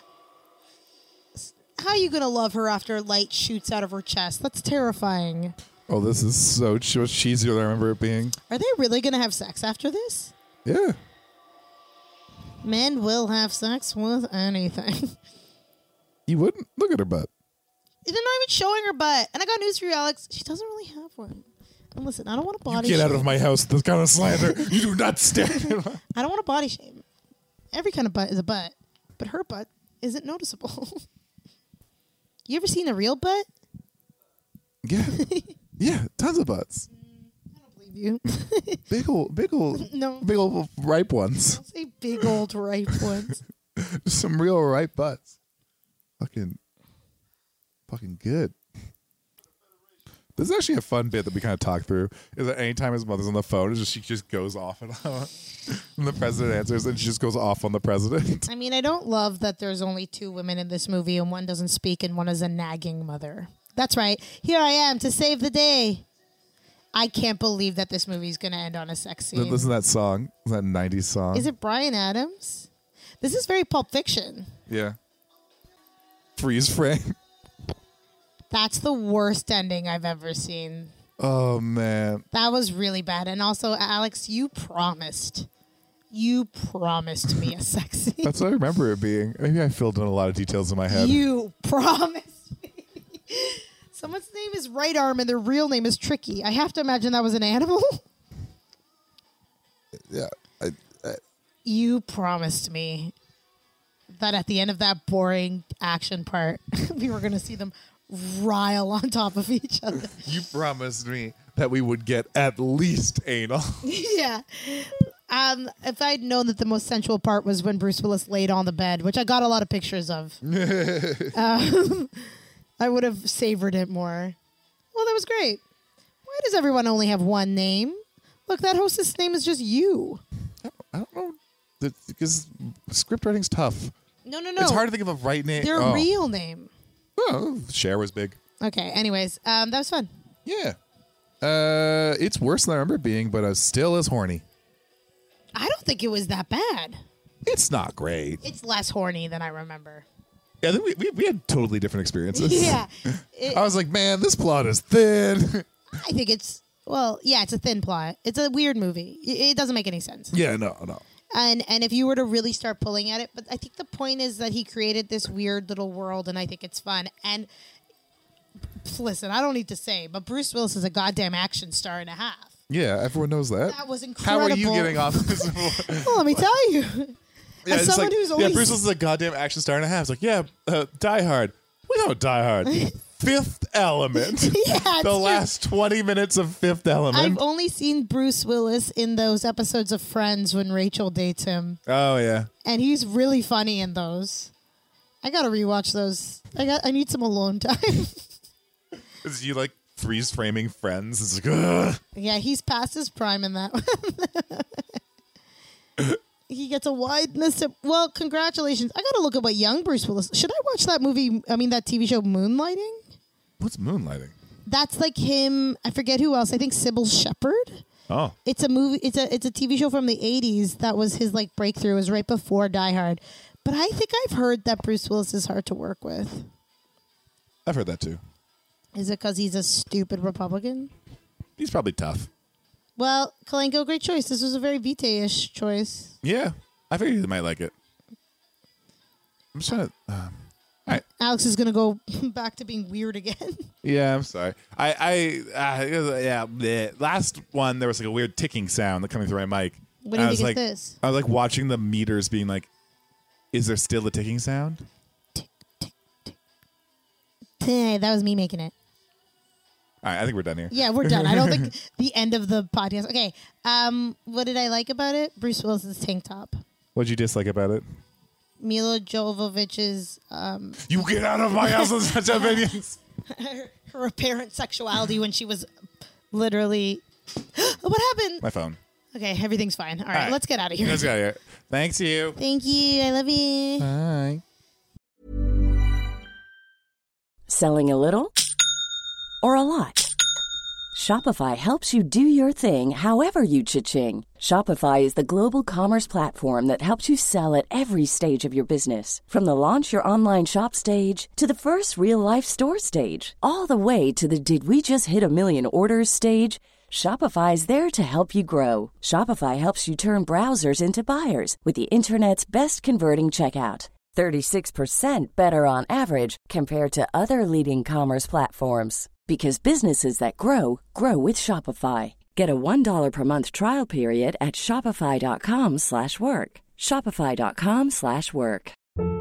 How are you going to love her after light shoots out of her chest? That's terrifying. Oh, this is so cheesy than I remember it being. Are they really going to have sex after this? Yeah. Men will have sex with anything. You wouldn't? Look at her butt. They're not even showing her butt. And I got news for you, Alex. She doesn't really have one. And listen, I don't want to body shame. Get out of my house with this kind of slander. You do not stand. I don't want to body shame. Every kind of butt is a butt. But her butt isn't noticeable. You ever seen a real butt? Yeah. Yeah, tons of butts. I don't believe you. Big old, No. big old ripe ones. Don't say big old ripe ones. Some real ripe butts. Fucking good. This is actually a fun bit that we kind of talk through. Is that anytime his mother's on the phone, she just goes off and on. And the president answers, and she just goes off on the president. I mean, I don't love that there's only 2 women in this movie, and one doesn't speak, and one is a nagging mother. That's right. Here I am to save the day. I can't believe that this movie's going to end on a sex scene. Listen to that song. That 90s song. Is it Bryan Adams? This is very Pulp Fiction. Yeah. Freeze frame. That's the worst ending I've ever seen. Oh, man. That was really bad. And also, Alex, you promised me a sex scene. That's what I remember it being. Maybe I filled in a lot of details in my head. You promised me. Someone's name is Right Arm and their real name is Tricky. I have to imagine that was an animal. Yeah. You promised me that at the end of that boring action part, we were going to see them rile on top of each other. You promised me that we would get at least anal. Yeah. If I'd known that the most sensual part was when Bruce Willis laid on the bed, which I got a lot of pictures of, I would have savored it more. Well, that was great. Why does everyone only have one name? Look, that hostess' name is just you. I don't know. Because script writing's tough. No. It's hard to think of a right name. Their real name. Oh, Cher was big. Okay, anyways, that was fun. Yeah. It's worse than I remember it being, but still as horny. I don't think it was that bad. It's not great. It's less horny than I remember. Yeah, I think we had totally different experiences. Yeah. I was like, man, this plot is thin. I think it's a thin plot. It's a weird movie. It doesn't make any sense. Yeah, no. And if you were to really start pulling at it, but I think the point is that he created this weird little world, and I think it's fun. And listen, I don't need to say, but Bruce Willis is a goddamn action star and a half. Yeah, everyone knows that. That was incredible. How are you getting off this? Well, let me tell you. Yeah, As someone who's always... Bruce Willis is a goddamn action star and a half. It's like, yeah, Die Hard. We know Die Hard. Fifth Element. Yeah, the last 20 minutes of Fifth Element. I've only seen Bruce Willis in those episodes of Friends when Rachel dates him. Oh, yeah. And he's really funny in those. I got to rewatch those. I need some alone time. Is you like freeze framing Friends? It's like, ugh. Yeah, he's past his prime in that one. He gets a wideness. Well, congratulations. I got to look at what young Bruce Willis... Should I watch that movie, that TV show Moonlighting? What's Moonlighting? That's like him. I forget who else. I think Sybil Shepherd. Oh. It's a movie. It's a TV show from the 80s that was his like breakthrough. It was right before Die Hard. But I think I've heard that Bruce Willis is hard to work with. I've heard that too. Is it because he's a stupid Republican? He's probably tough. Well, Kalenko, great choice. This was a very Vitae-ish choice. Yeah. I figured you might like it. I'm just trying to... all right. Alex is going to go back to being weird again. Yeah, I'm sorry. The last one, there was like a weird ticking sound that coming through my mic. What do you think is this? I was like watching the meters being like, is there still a ticking sound? Tick, tick, tick. That was me making it. All right, I think we're done here. Yeah, we're done. I don't think the end of the podcast. Okay, what did I like about it? Bruce Willis's tank top. What did you dislike about it? Mila Jovovich's... you get out of my house with such opinions! her apparent sexuality when she was literally... What happened? My phone. Okay, everything's fine. All right, let's get out of here. Let's get out of here. Thanks, you. Thank you. I love you. Bye. Selling a little or a lot? Shopify helps you do your thing however you cha-ching. Shopify is the global commerce platform that helps you sell at every stage of your business. From the launch your online shop stage to the first real-life store stage, all the way to the did we just hit a million orders stage. Shopify is there to help you grow. Shopify helps you turn browsers into buyers with the internet's best converting checkout. 36% better on average compared to other leading commerce platforms. Because businesses that grow, grow with Shopify. Get a $1 per month trial period at shopify.com/work. Shopify.com/work.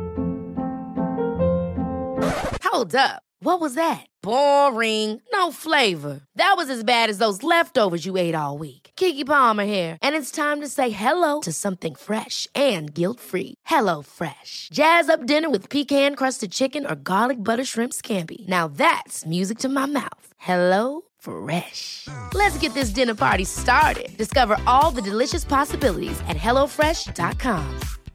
Hold up. What was that? Boring. No flavor. That was as bad as those leftovers you ate all week. Keke Palmer here, and it's time to say hello to something fresh and guilt-free. HelloFresh. Jazz up dinner with pecan-crusted chicken or garlic butter shrimp scampi. Now that's music to my mouth. HelloFresh. Let's get this dinner party started. Discover all the delicious possibilities at HelloFresh.com.